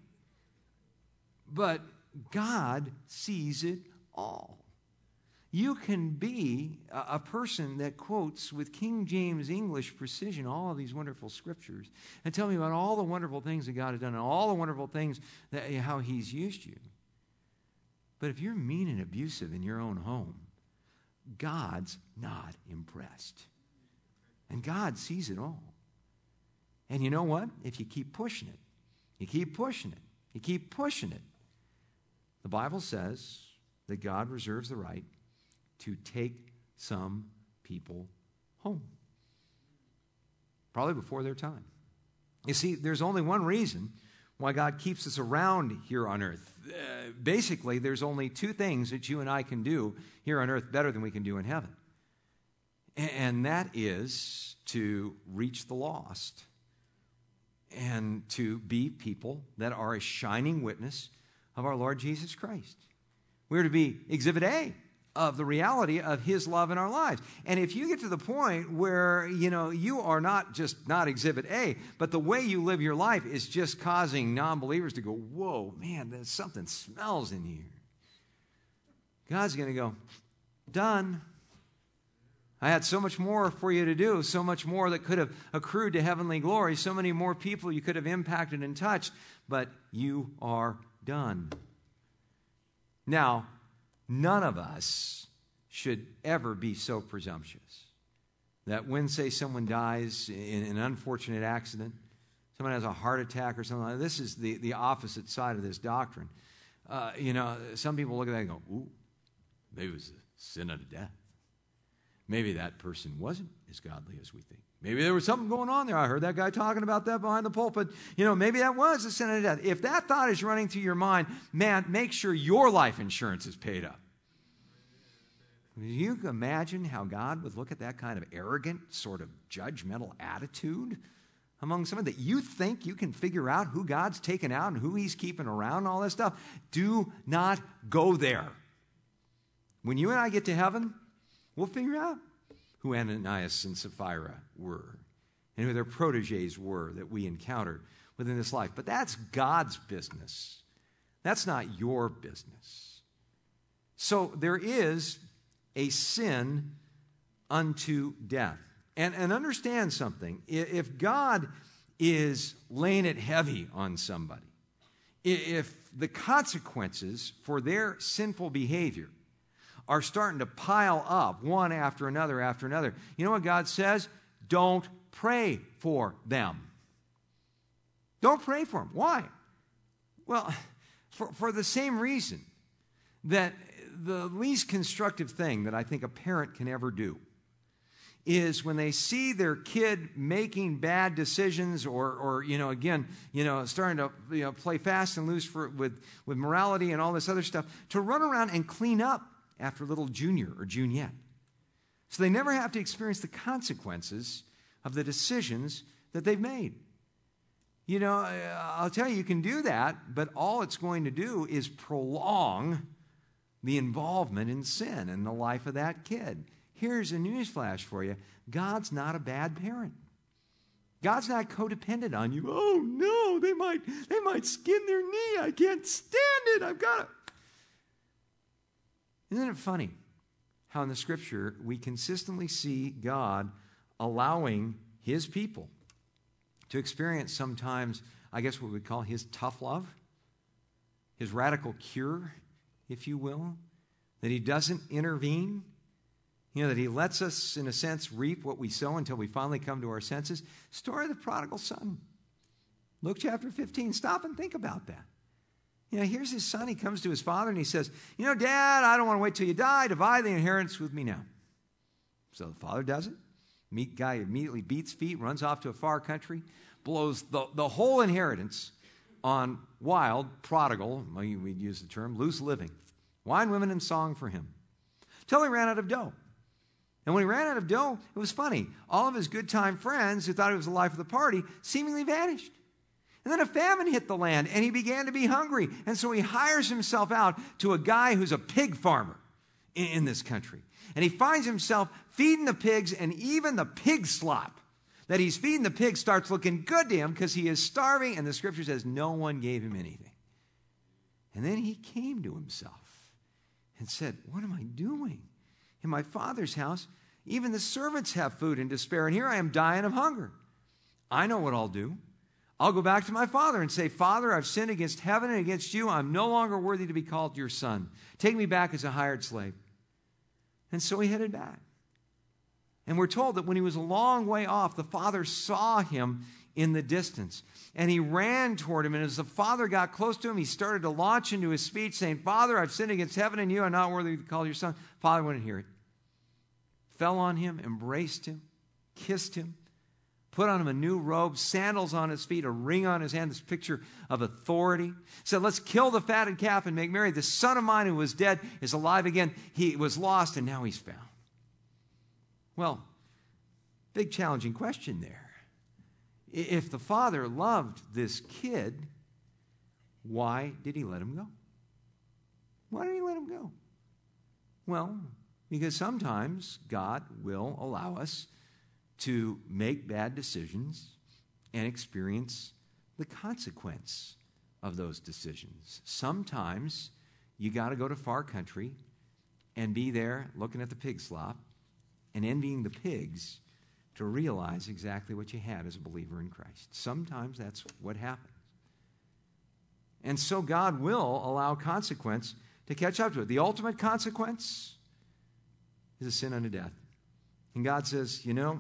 But God sees it all. You can be a person that quotes with King James English precision all of these wonderful scriptures and tell me about all the wonderful things that God has done and all the wonderful things that how He's used you. But if you're mean and abusive in your own home, God's not impressed. And God sees it all. And you know what? If you keep pushing it, you keep pushing it, you keep pushing it, the Bible says that God reserves the right to take some people home. Probably before their time. You see, there's only one reason why God keeps us around here on earth. Basically, there's only two things that you and I can do here on earth better than we can do in heaven. And that is to reach the lost and to be people that are a shining witness of our Lord Jesus Christ. We're to be exhibit A of the reality of His love in our lives. And if you get to the point where, you are not just not exhibit A, but the way you live your life is just causing non-believers to go, whoa, man, there's something smells in here. God's going to go, done. I had so much more for you to do, so much more that could have accrued to heavenly glory, so many more people you could have impacted and touched, but you are done. Now, none of us should ever be so presumptuous that when, say, someone dies in an unfortunate accident, someone has a heart attack or something like that, this is the opposite side of this doctrine. Some people look at that and go, ooh, maybe it was a sin unto death. Maybe that person wasn't as godly as we think. Maybe there was something going on there. I heard that guy talking about that behind the pulpit. Maybe that was a sin unto death. If that thought is running through your mind, man, make sure your life insurance is paid up. You can imagine how God would look at that kind of arrogant, sort of judgmental attitude among someone that you think you can figure out who God's taken out and who He's keeping around and all this stuff. Do not go there. When you and I get to heaven, we'll figure out who Ananias and Sapphira were and who their protégés were that we encountered within this life. But that's God's business. That's not your business. So there is a sin unto death. And understand something. If God is laying it heavy on somebody, if the consequences for their sinful behavior are starting to pile up one after another, you know what God says? Don't pray for them. Don't pray for them. Why? Well, for the same reason that the least constructive thing that I think a parent can ever do is when they see their kid making bad decisions or starting to play fast and loose with morality and all this other stuff, to run around and clean up after little Junior or Juniette. So they never have to experience the consequences of the decisions that they've made. I'll tell you, you can do that, but all it's going to do is prolong the involvement in sin in the life of that kid. Here's a newsflash for you. God's not a bad parent. God's not codependent on you. Oh, no, they might skin their knee. I can't stand it. I've got to. Isn't it funny how in the Scripture we consistently see God allowing His people to experience sometimes, I guess what we'd call His tough love, His radical cure, if you will, that He doesn't intervene, that He lets us, in a sense, reap what we sow until we finally come to our senses. Story of the prodigal son. Luke chapter 15. Stop and think about that. Here's his son. He comes to his father and he says, Dad, I don't want to wait till you die. Divide the inheritance with me now. So the father does it. Guy immediately beats feet, runs off to a far country, blows the whole inheritance on wild, prodigal, we'd use the term, loose living. Wine, women, and song for him. Till he ran out of dough. And when he ran out of dough, it was funny. All of his good time friends who thought he was the life of the party seemingly vanished. And then a famine hit the land, and he began to be hungry. And so he hires himself out to a guy who's a pig farmer in this country. And he finds himself feeding the pigs, and even the pig slop that he's feeding the pigs starts looking good to him because he is starving, and the Scripture says no one gave him anything. And then he came to himself and said, what am I doing? In my father's house, even the servants have food and despair, and here I am dying of hunger. I know what I'll do. I'll go back to my father and say, Father, I've sinned against heaven and against you. I'm no longer worthy to be called your son. Take me back as a hired slave. And so he headed back. And we're told that when he was a long way off, the father saw him in the distance. And he ran toward him. And as the father got close to him, he started to launch into his speech, saying, Father, I've sinned against heaven and you. I'm not worthy to be called your son. Father wouldn't hear it. Fell on him, embraced him, kissed him, put on him a new robe, sandals on his feet, a ring on his hand, this picture of authority. Said, let's kill the fatted calf and make merry. The son of mine who was dead is alive again. He was lost and now he's found. Well, big challenging question there. If the father loved this kid, why did he let him go? Why did he let him go? Well, because sometimes God will allow us to make bad decisions and experience the consequence of those decisions. Sometimes you got to go to far country and be there looking at the pig slop and envying the pigs to realize exactly what you had as a believer in Christ. Sometimes that's what happens. And so God will allow consequence to catch up to it. The ultimate consequence is a sin unto death. And God says,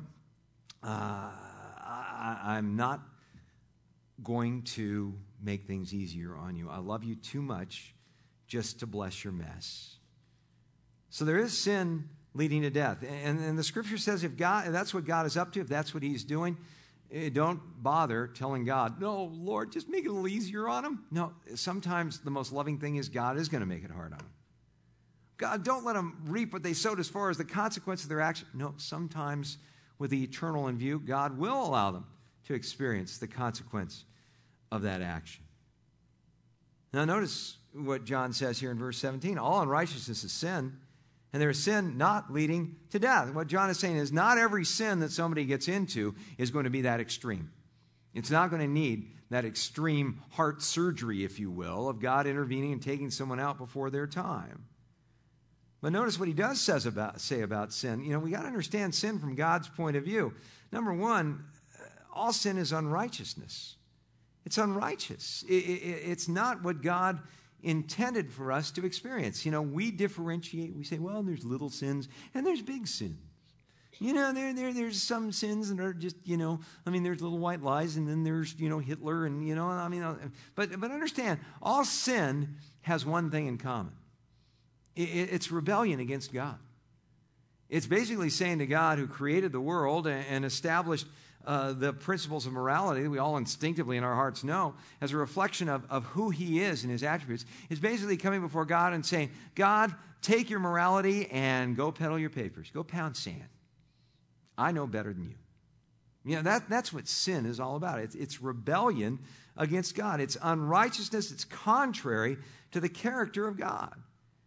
I'm not going to make things easier on you. I love you too much just to bless your mess. So there is sin leading to death. And the Scripture says if that's what God is up to, if that's what He's doing, don't bother telling God, no, Lord, just make it a little easier on him. No, sometimes the most loving thing is God is going to make it hard on him. God, don't let them reap what they sowed as far as the consequence of their action. No, sometimes with the eternal in view, God will allow them to experience the consequence of that action. Now notice what John says here in verse 17. All unrighteousness is sin, and there is sin not leading to death. What John is saying is not every sin that somebody gets into is going to be that extreme. It's not going to need that extreme heart surgery, if you will, of God intervening and taking someone out before their time. But notice what he does say about sin. We got to understand sin from God's point of view. Number one, all sin is unrighteousness. It's unrighteous. It's not what God intended for us to experience. We differentiate. We say, well, there's little sins and there's big sins. There's some sins that are just, there's little white lies, and then there's, Hitler, and, but understand, all sin has one thing in common. It's rebellion against God. It's basically saying to God, who created the world and established the principles of morality that we all instinctively in our hearts know, as a reflection of who he is and his attributes, is basically coming before God and saying, God, take your morality and go peddle your papers. Go pound sand. I know better than you. That's what sin is all about. It's rebellion against God. It's unrighteousness. It's contrary to the character of God.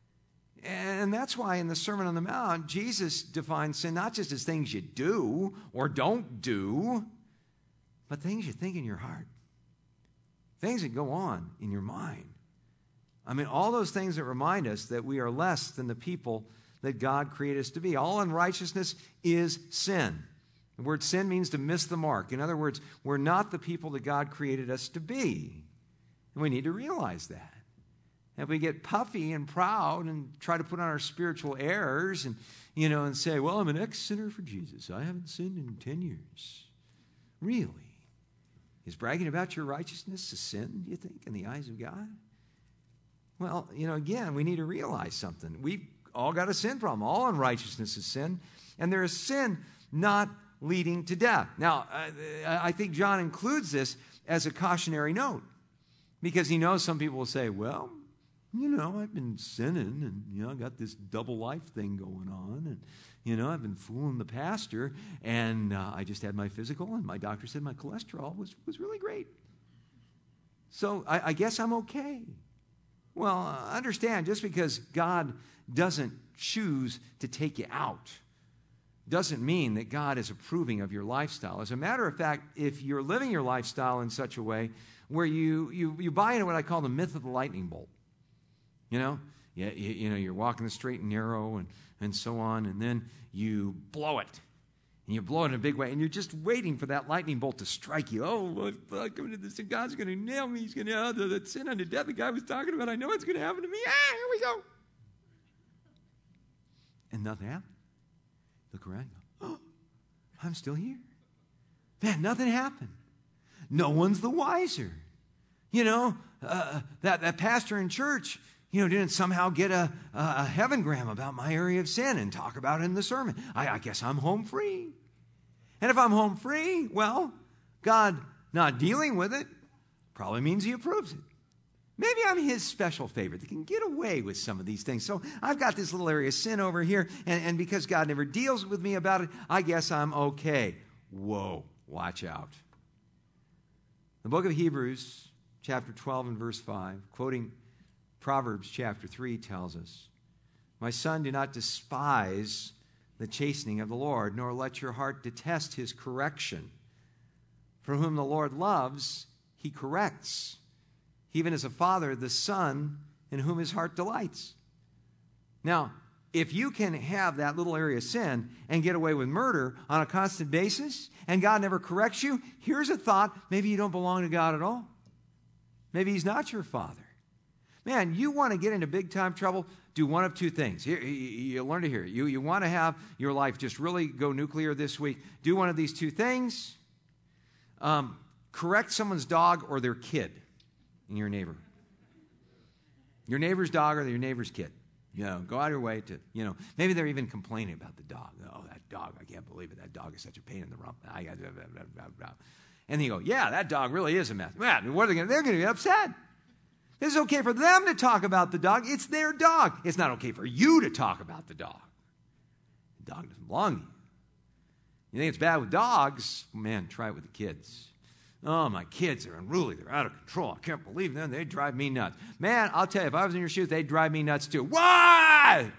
And that's why in the Sermon on the Mount, Jesus defines sin not just as things you do or don't do, but things you think in your heart. Things that go on in your mind. All those things that remind us that we are less than the people that God created us to be. All unrighteousness is sin. The word sin means to miss the mark. In other words, we're not the people that God created us to be. And we need to realize that. And if we get puffy and proud and try to put on our spiritual airs and say, well, I'm an ex-sinner for Jesus. I haven't sinned in 10 years. Really? Is bragging about your righteousness a sin, do you think, in the eyes of God? Well, again, we need to realize something. We've all got a sin problem. All unrighteousness is sin. And there is sin not leading to death. Now, I think John includes this as a cautionary note because he knows some people will say, well, I've been sinning and, I got this double life thing going on and, I've been fooling the pastor and I just had my physical and my doctor said my cholesterol was really great. So I guess I'm okay. Well, understand, just because God doesn't choose to take you out doesn't mean that God is approving of your lifestyle. As a matter of fact, if you're living your lifestyle in such a way where you buy into what I call the myth of the lightning bolt, you're walking the straight and narrow and so on, and then you blow it. And you blow it in a big way, and you're just waiting for that lightning bolt to strike you. Oh, I'm coming to this, and God's going to nail me. He's going to the sin unto death the guy was talking about. I know it's going to happen to me. Here we go. And nothing happened. Look around and go, oh, I'm still here. Man, nothing happened. No one's the wiser. That pastor in church, didn't somehow get a heavengram about my area of sin and talk about it in the sermon. I guess I'm home free. And if I'm home free, well, God not dealing with it probably means he approves it. Maybe I'm his special favorite that can get away with some of these things. So I've got this little area of sin over here, and because God never deals with me about it, I guess I'm okay. Whoa, watch out. The book of Hebrews, chapter 12 and verse 5, quoting Proverbs chapter 3, tells us, my son, do not despise the chastening of the Lord, nor let your heart detest his correction. For whom the Lord loves, he corrects. Even as a father, the son in whom his heart delights. Now, if you can have that little area of sin and get away with murder on a constant basis, and God never corrects you, here's a thought, maybe you don't belong to God at all. Maybe he's not your father. Man, you want to get into big-time trouble, do one of two things. Here, you learn to hear it. You want to have your life just really go nuclear this week. Do one of these two things. Correct someone's dog or their kid in your neighbor. Your neighbor's dog or your neighbor's kid. Go out of your way to, maybe they're even complaining about the dog. Oh, that dog, I can't believe it. That dog is such a pain in the rump. And then you go, yeah, that dog really is a mess. Man, what are they going to do? They're going to get upset. It's okay for them to talk about the dog. It's their dog. It's not okay for you to talk about the dog. The dog doesn't belong to you. You think it's bad with dogs? Man, try it with the kids. Oh, my kids are unruly. They're out of control. I can't believe them. They drive me nuts. Man, I'll tell you, if I was in your shoes, they'd drive me nuts too. Why?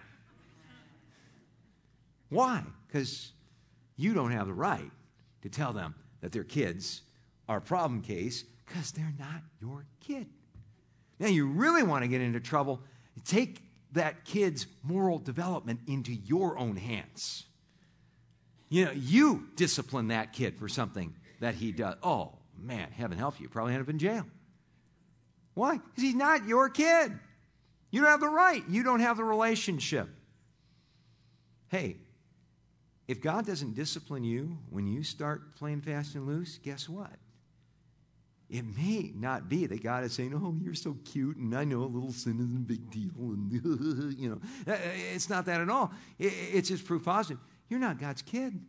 Why? Because you don't have the right to tell them that their kids are a problem case because they're not your kid. Now, you really want to get into trouble, take that kid's moral development into your own hands. You discipline that kid for something that he does. Oh, man, heaven help you. Probably end up in jail. Why? Because he's not your kid. You don't have the right. You don't have the relationship. Hey, if God doesn't discipline you when you start playing fast and loose, guess what? It may not be that God is saying, oh, you're so cute, and I know a little sin isn't a big deal. And it's not that at all. It's just proof positive. You're not God's kid.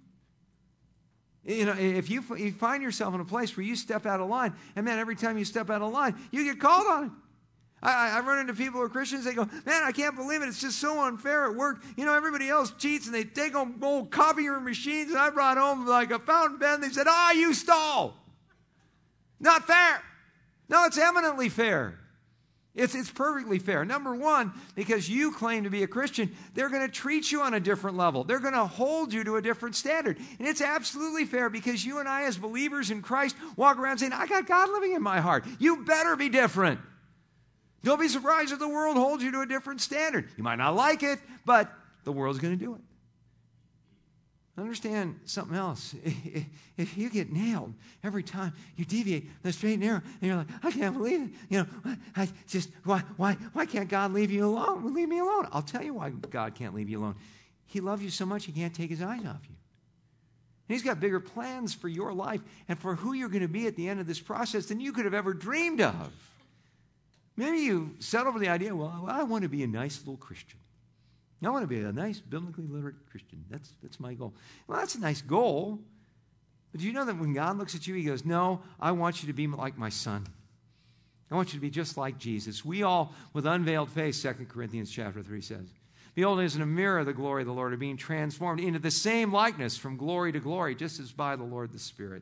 If you find yourself in a place where you step out of line, and man, every time you step out of line, you get called on it. I run into people who are Christians, they go, man, I can't believe it. It's just so unfair at work. Everybody else cheats, and they take home old copier machines, and I brought home like a fountain pen. They said, you stole. Not fair. No, it's eminently fair. It's perfectly fair. Number one, because you claim to be a Christian, they're going to treat you on a different level. They're going to hold you to a different standard. And it's absolutely fair because you and I as believers in Christ walk around saying, I got God living in my heart. You better be different. Don't be surprised if the world holds you to a different standard. You might not like it, but the world's going to do it. Understand something else. If you get nailed every time you deviate the straight and narrow, and you're like, I can't believe it. Why can't God leave you alone? Leave me alone. I'll tell you why God can't leave you alone. He loves you so much he can't take his eyes off you. And he's got bigger plans for your life and for who you're going to be at the end of this process than you could have ever dreamed of. Maybe you settle for the idea, well, I want to be a nice little Christian. I want to be a nice, biblically literate Christian. That's my goal. Well, that's a nice goal. But do you know that when God looks at you, he goes, no, I want you to be like my son. I want you to be just like Jesus. We all, with unveiled face, 2 Corinthians chapter 3 says, behold, as in a mirror, the glory of the Lord are being transformed into the same likeness from glory to glory, just as by the Lord the Spirit.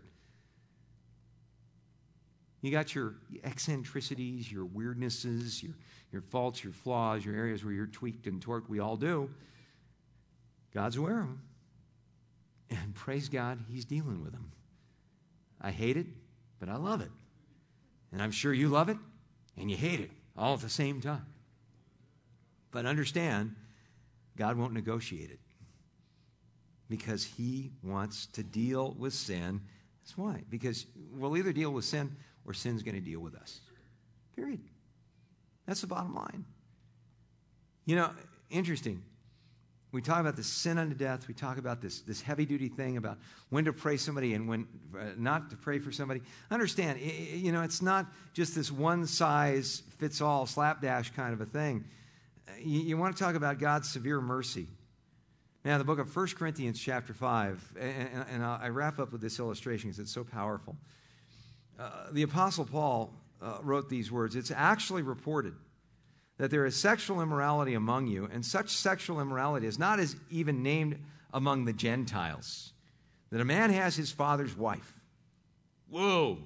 You got your eccentricities, your weirdnesses, your faults, your flaws, your areas where you're tweaked and torqued. We all do. God's aware of them. And praise God, he's dealing with them. I hate it, but I love it. And I'm sure you love it, and you hate it all at the same time. But understand, God won't negotiate it. Because he wants to deal with sin. That's why. Because we'll either deal with sin or sin's going to deal with us. Period. That's the bottom line. Interesting. We talk about the sin unto death. We talk about this heavy-duty thing about when to pray somebody and when not to pray for somebody. Understand, it's not just this one-size-fits-all slapdash kind of a thing. You want to talk about God's severe mercy. Now, the book of 1 Corinthians chapter 5, and I wrap up with this illustration because it's so powerful. The Apostle Paul wrote these words. It's actually reported that there is sexual immorality among you, and such sexual immorality is not as even named among the Gentiles, that a man has his father's wife. Whoa!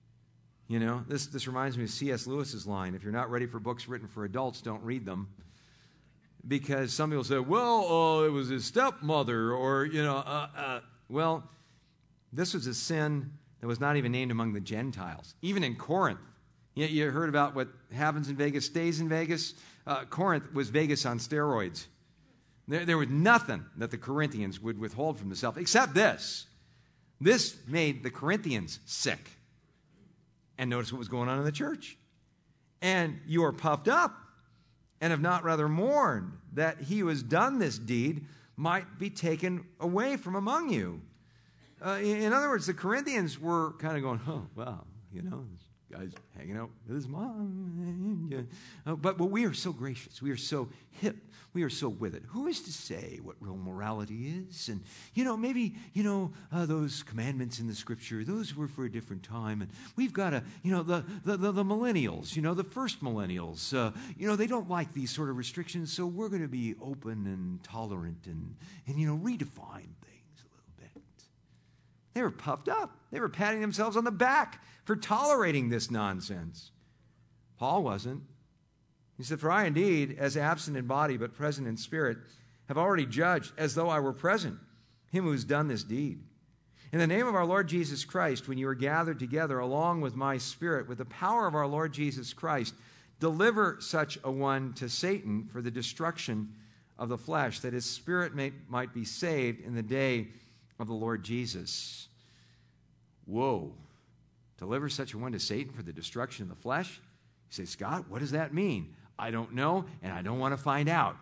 This reminds me of C.S. Lewis's line, if you're not ready for books written for adults, don't read them. Because some people say, it was his stepmother, or, well, this was a sin that was not even named among the Gentiles. Even in Corinth. You heard about what happens in Vegas, stays in Vegas. Corinth was Vegas on steroids. There was nothing that the Corinthians would withhold from themselves except this. This made the Corinthians sick. And notice what was going on in the church. And you are puffed up and have not rather mourned that he who has done this deed might be taken away from among you. In other words, the Corinthians were kind of going, oh, wow, this guy's hanging out with his mom. But we are so gracious. We are so hip. We are so with it. Who is to say what real morality is? And, maybe, those commandments in the Scripture, those were for a different time. And we've got the millennials, the first millennials, they don't like these sort of restrictions, so we're going to be open and tolerant and redefine things a little bit. They were puffed up. They were patting themselves on the back for tolerating this nonsense. Paul wasn't. He said, for I indeed, as absent in body but present in spirit, have already judged, as though I were present, him who has done this deed. In the name of our Lord Jesus Christ, when you are gathered together along with my spirit, with the power of our Lord Jesus Christ, deliver such a one to Satan for the destruction of the flesh, that his spirit might be saved in the day of the Lord Jesus. Whoa. Deliver such a one to Satan for the destruction of the flesh? You say, Scott, what does that mean? I don't know, and I don't want to find out.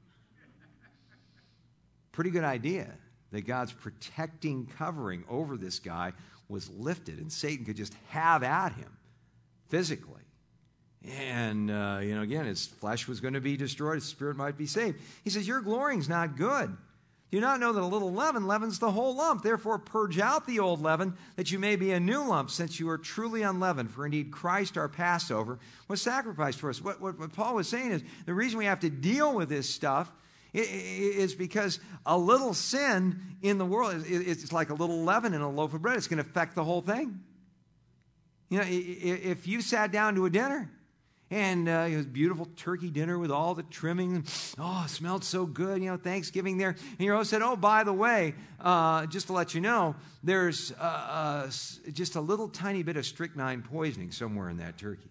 Pretty good idea that God's protecting covering over this guy was lifted, and Satan could just have at him physically. And, again, his flesh was going to be destroyed. His spirit might be saved. He says, your glorying's not good. Do you not know that a little leaven leavens the whole lump? Therefore, purge out the old leaven, that you may be a new lump, since you are truly unleavened. For indeed, Christ, our Passover, was sacrificed for us. What Paul was saying is the reason we have to deal with this stuff is because a little sin in the world, it's like a little leaven in a loaf of bread. It's going to affect the whole thing. If you sat down to a dinner, and it was a beautiful turkey dinner with all the trimming. Oh, it smelled so good, Thanksgiving there. And your host said, oh, by the way, just to let you know, there's just a little tiny bit of strychnine poisoning somewhere in that turkey.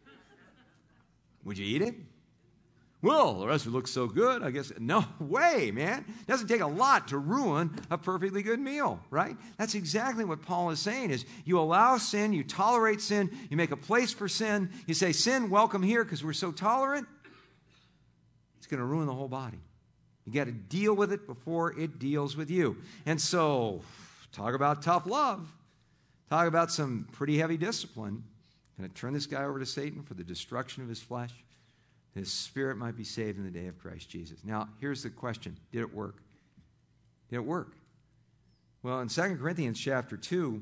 Would you eat it? Well, the rest of it looks so good, I guess. No way, man. It doesn't take a lot to ruin a perfectly good meal, right? That's exactly what Paul is saying is you allow sin, you tolerate sin, you make a place for sin. You say, sin, welcome here because we're so tolerant. It's going to ruin the whole body. You got to deal with it before it deals with you. And so, talk about tough love. Talk about some pretty heavy discipline. Going to turn this guy over to Satan for the destruction of his flesh. His spirit might be saved in the day of Christ Jesus. Now, here's the question. Did it work? Did it work? Well, in 2 Corinthians chapter 2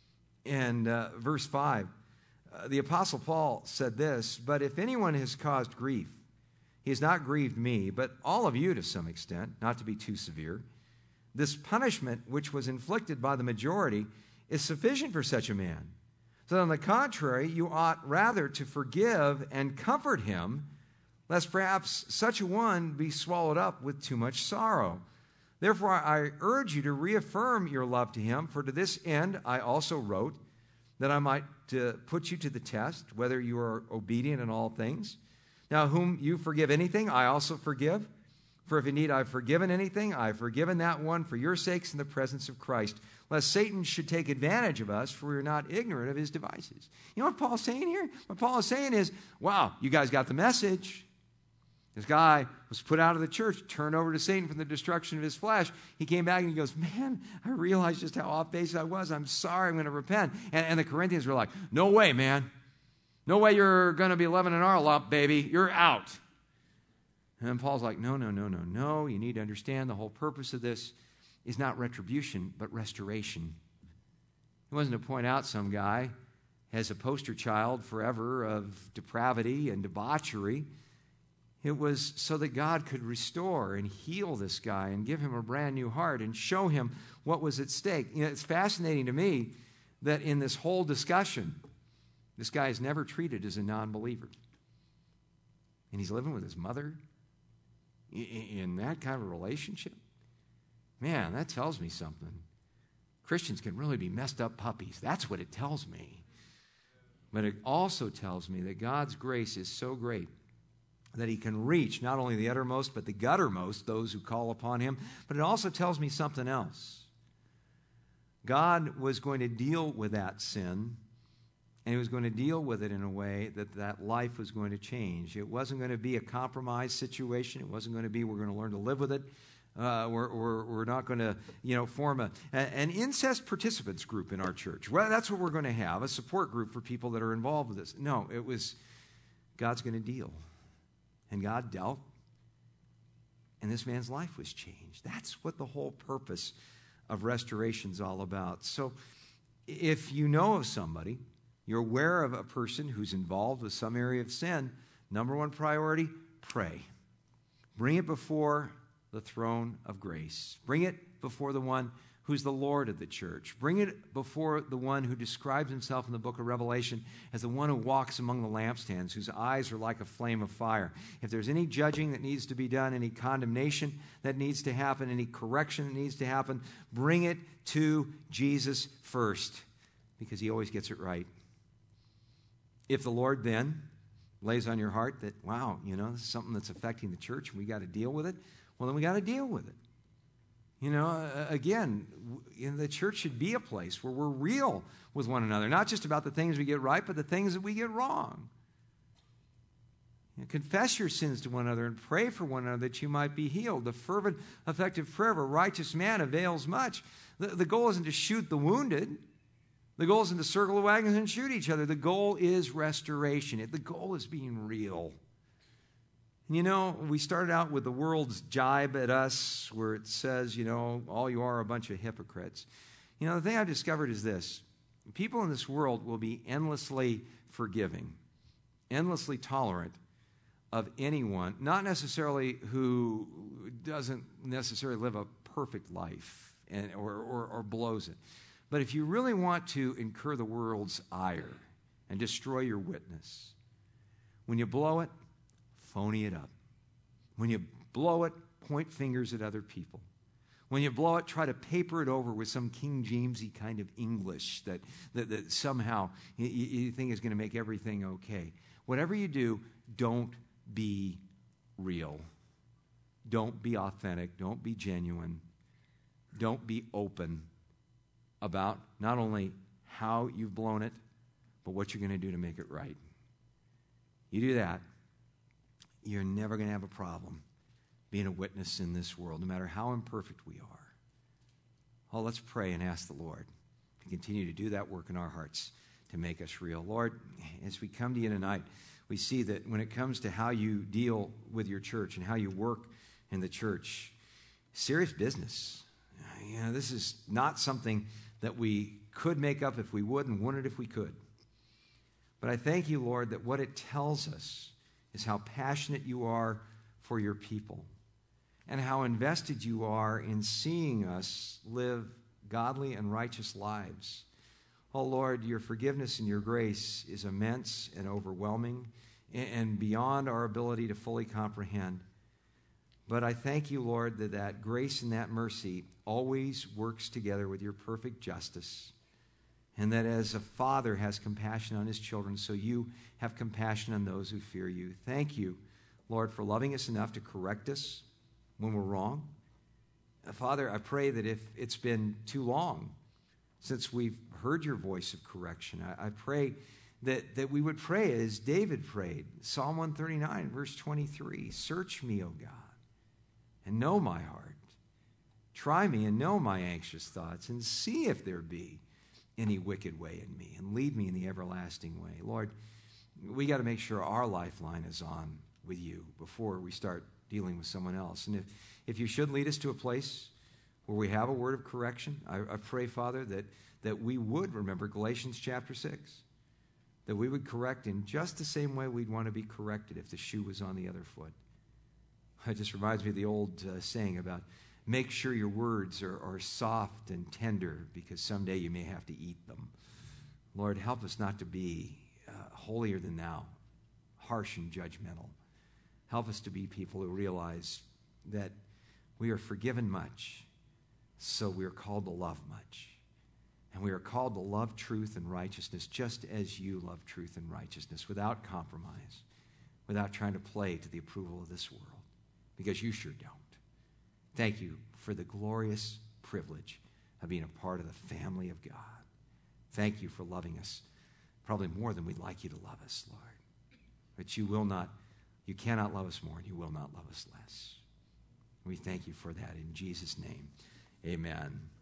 and verse 5, the Apostle Paul said this, but if anyone has caused grief, he has not grieved me, but all of you to some extent, not to be too severe. This punishment which was inflicted by the majority is sufficient for such a man. So on the contrary, you ought rather to forgive and comfort him, lest perhaps such a one be swallowed up with too much sorrow. Therefore, I urge you to reaffirm your love to him, for to this end I also wrote, that I might put you to the test, whether you are obedient in all things. Now, whom you forgive anything, I also forgive. For if indeed I have forgiven anything, I have forgiven that one for your sakes in the presence of Christ, lest Satan should take advantage of us, for we are not ignorant of his devices. You know what Paul's saying here? What Paul is saying is, wow, you guys got the message. This guy was put out of the church, turned over to Satan for the destruction of his flesh. He came back and he goes, man, I realized just how off base I was. I'm sorry, I'm going to repent. And the Corinthians were like, no way, man. No way you're going to be living in our lump, baby. You're out. And Paul's like, no. You need to understand the whole purpose of this is not retribution, but restoration. It wasn't to point out some guy as a poster child forever of depravity and debauchery. It was so that God could restore and heal this guy and give him a brand new heart and show him what was at stake. It's fascinating to me that in this whole discussion, this guy is never treated as a non-believer. And he's living with his mother in that kind of a relationship. Man, that tells me something. Christians can really be messed up puppies. That's what it tells me. But it also tells me that God's grace is so great that he can reach not only the uttermost, but the guttermost, those who call upon him. But it also tells me something else. God was going to deal with that sin, and he was going to deal with it in a way that life was going to change. It wasn't going to be a compromise situation. It wasn't going to be we're going to learn to live with it. We're not going to, form an incest participants group in our church. Well, that's what we're going to have, a support group for people that are involved with this. No, it was God's going to deal. And God dealt, and this man's life was changed. That's what the whole purpose of restoration is all about. So if you know of somebody, you're aware of a person who's involved with some area of sin, number one priority, pray. Bring it before the throne of grace. Bring it before the one who's the Lord of the church. Bring it before the one who describes himself in the book of Revelation as the one who walks among the lampstands, whose eyes are like a flame of fire. If there's any judging that needs to be done, any condemnation that needs to happen, any correction that needs to happen, bring it to Jesus first, because he always gets it right. If the Lord then lays on your heart that, wow, this is something that's affecting the church and we got to deal with it, well, then we got to deal with it. Again, the church should be a place where we're real with one another, not just about the things we get right, but the things that we get wrong. Confess your sins to one another and pray for one another that you might be healed. The fervent, effective prayer of a righteous man avails much. The goal isn't to shoot the wounded. The goal isn't to circle the wagons and shoot each other. The goal is restoration. The goal is being real. We started out with the world's jibe at us where it says, all you are a bunch of hypocrites. The thing I've discovered is this. People in this world will be endlessly forgiving, endlessly tolerant of anyone, not necessarily who doesn't necessarily live a perfect life or blows it. But if you really want to incur the world's ire and destroy your witness, when you blow it, phony it up. When you blow it, point fingers at other people. When you blow it, try to paper it over with some King Jamesy kind of English that somehow you think is going to make everything okay. Whatever you do, don't be real. Don't be authentic. Don't be genuine. Don't be open about not only how you've blown it, but what you're going to do to make it right. You do that, you're never going to have a problem being a witness in this world, no matter how imperfect we are. Oh, let's pray and ask the Lord to continue to do that work in our hearts to make us real. Lord, as we come to you tonight, we see that when it comes to how you deal with your church and how you work in the church, serious business. This is not something that we could make up if we would and wouldn't if we could. But I thank you, Lord, that what it tells us is how passionate you are for your people and how invested you are in seeing us live godly and righteous lives. Oh, Lord, your forgiveness and your grace is immense and overwhelming and beyond our ability to fully comprehend. But I thank you, Lord, that grace and that mercy always works together with your perfect justice, and that as a father has compassion on his children, so you have compassion on those who fear you. Thank you, Lord, for loving us enough to correct us when we're wrong. Father, I pray that if it's been too long since we've heard your voice of correction, I pray that we would pray as David prayed. Psalm 139, verse 23, search me, O God, and know my heart. Try me and know my anxious thoughts, and see if there be any wicked way in me, and lead me in the everlasting way. Lord, we got to make sure our lifeline is on with you before we start dealing with someone else. And if you should lead us to a place where we have a word of correction, I pray, Father, that we would remember Galatians chapter 6, that we would correct in just the same way we'd want to be corrected if the shoe was on the other foot. It just reminds me of the old saying about make sure your words are soft and tender because someday you may have to eat them. Lord, help us not to be holier than thou, harsh and judgmental. Help us to be people who realize that we are forgiven much, so we are called to love much. And we are called to love truth and righteousness just as you love truth and righteousness, without compromise, without trying to play to the approval of this world, because you sure don't. Thank you for the glorious privilege of being a part of the family of God. Thank you for loving us probably more than we'd like you to love us, Lord. But you cannot love us more, and you will not love us less. We thank you for that in Jesus' name. Amen.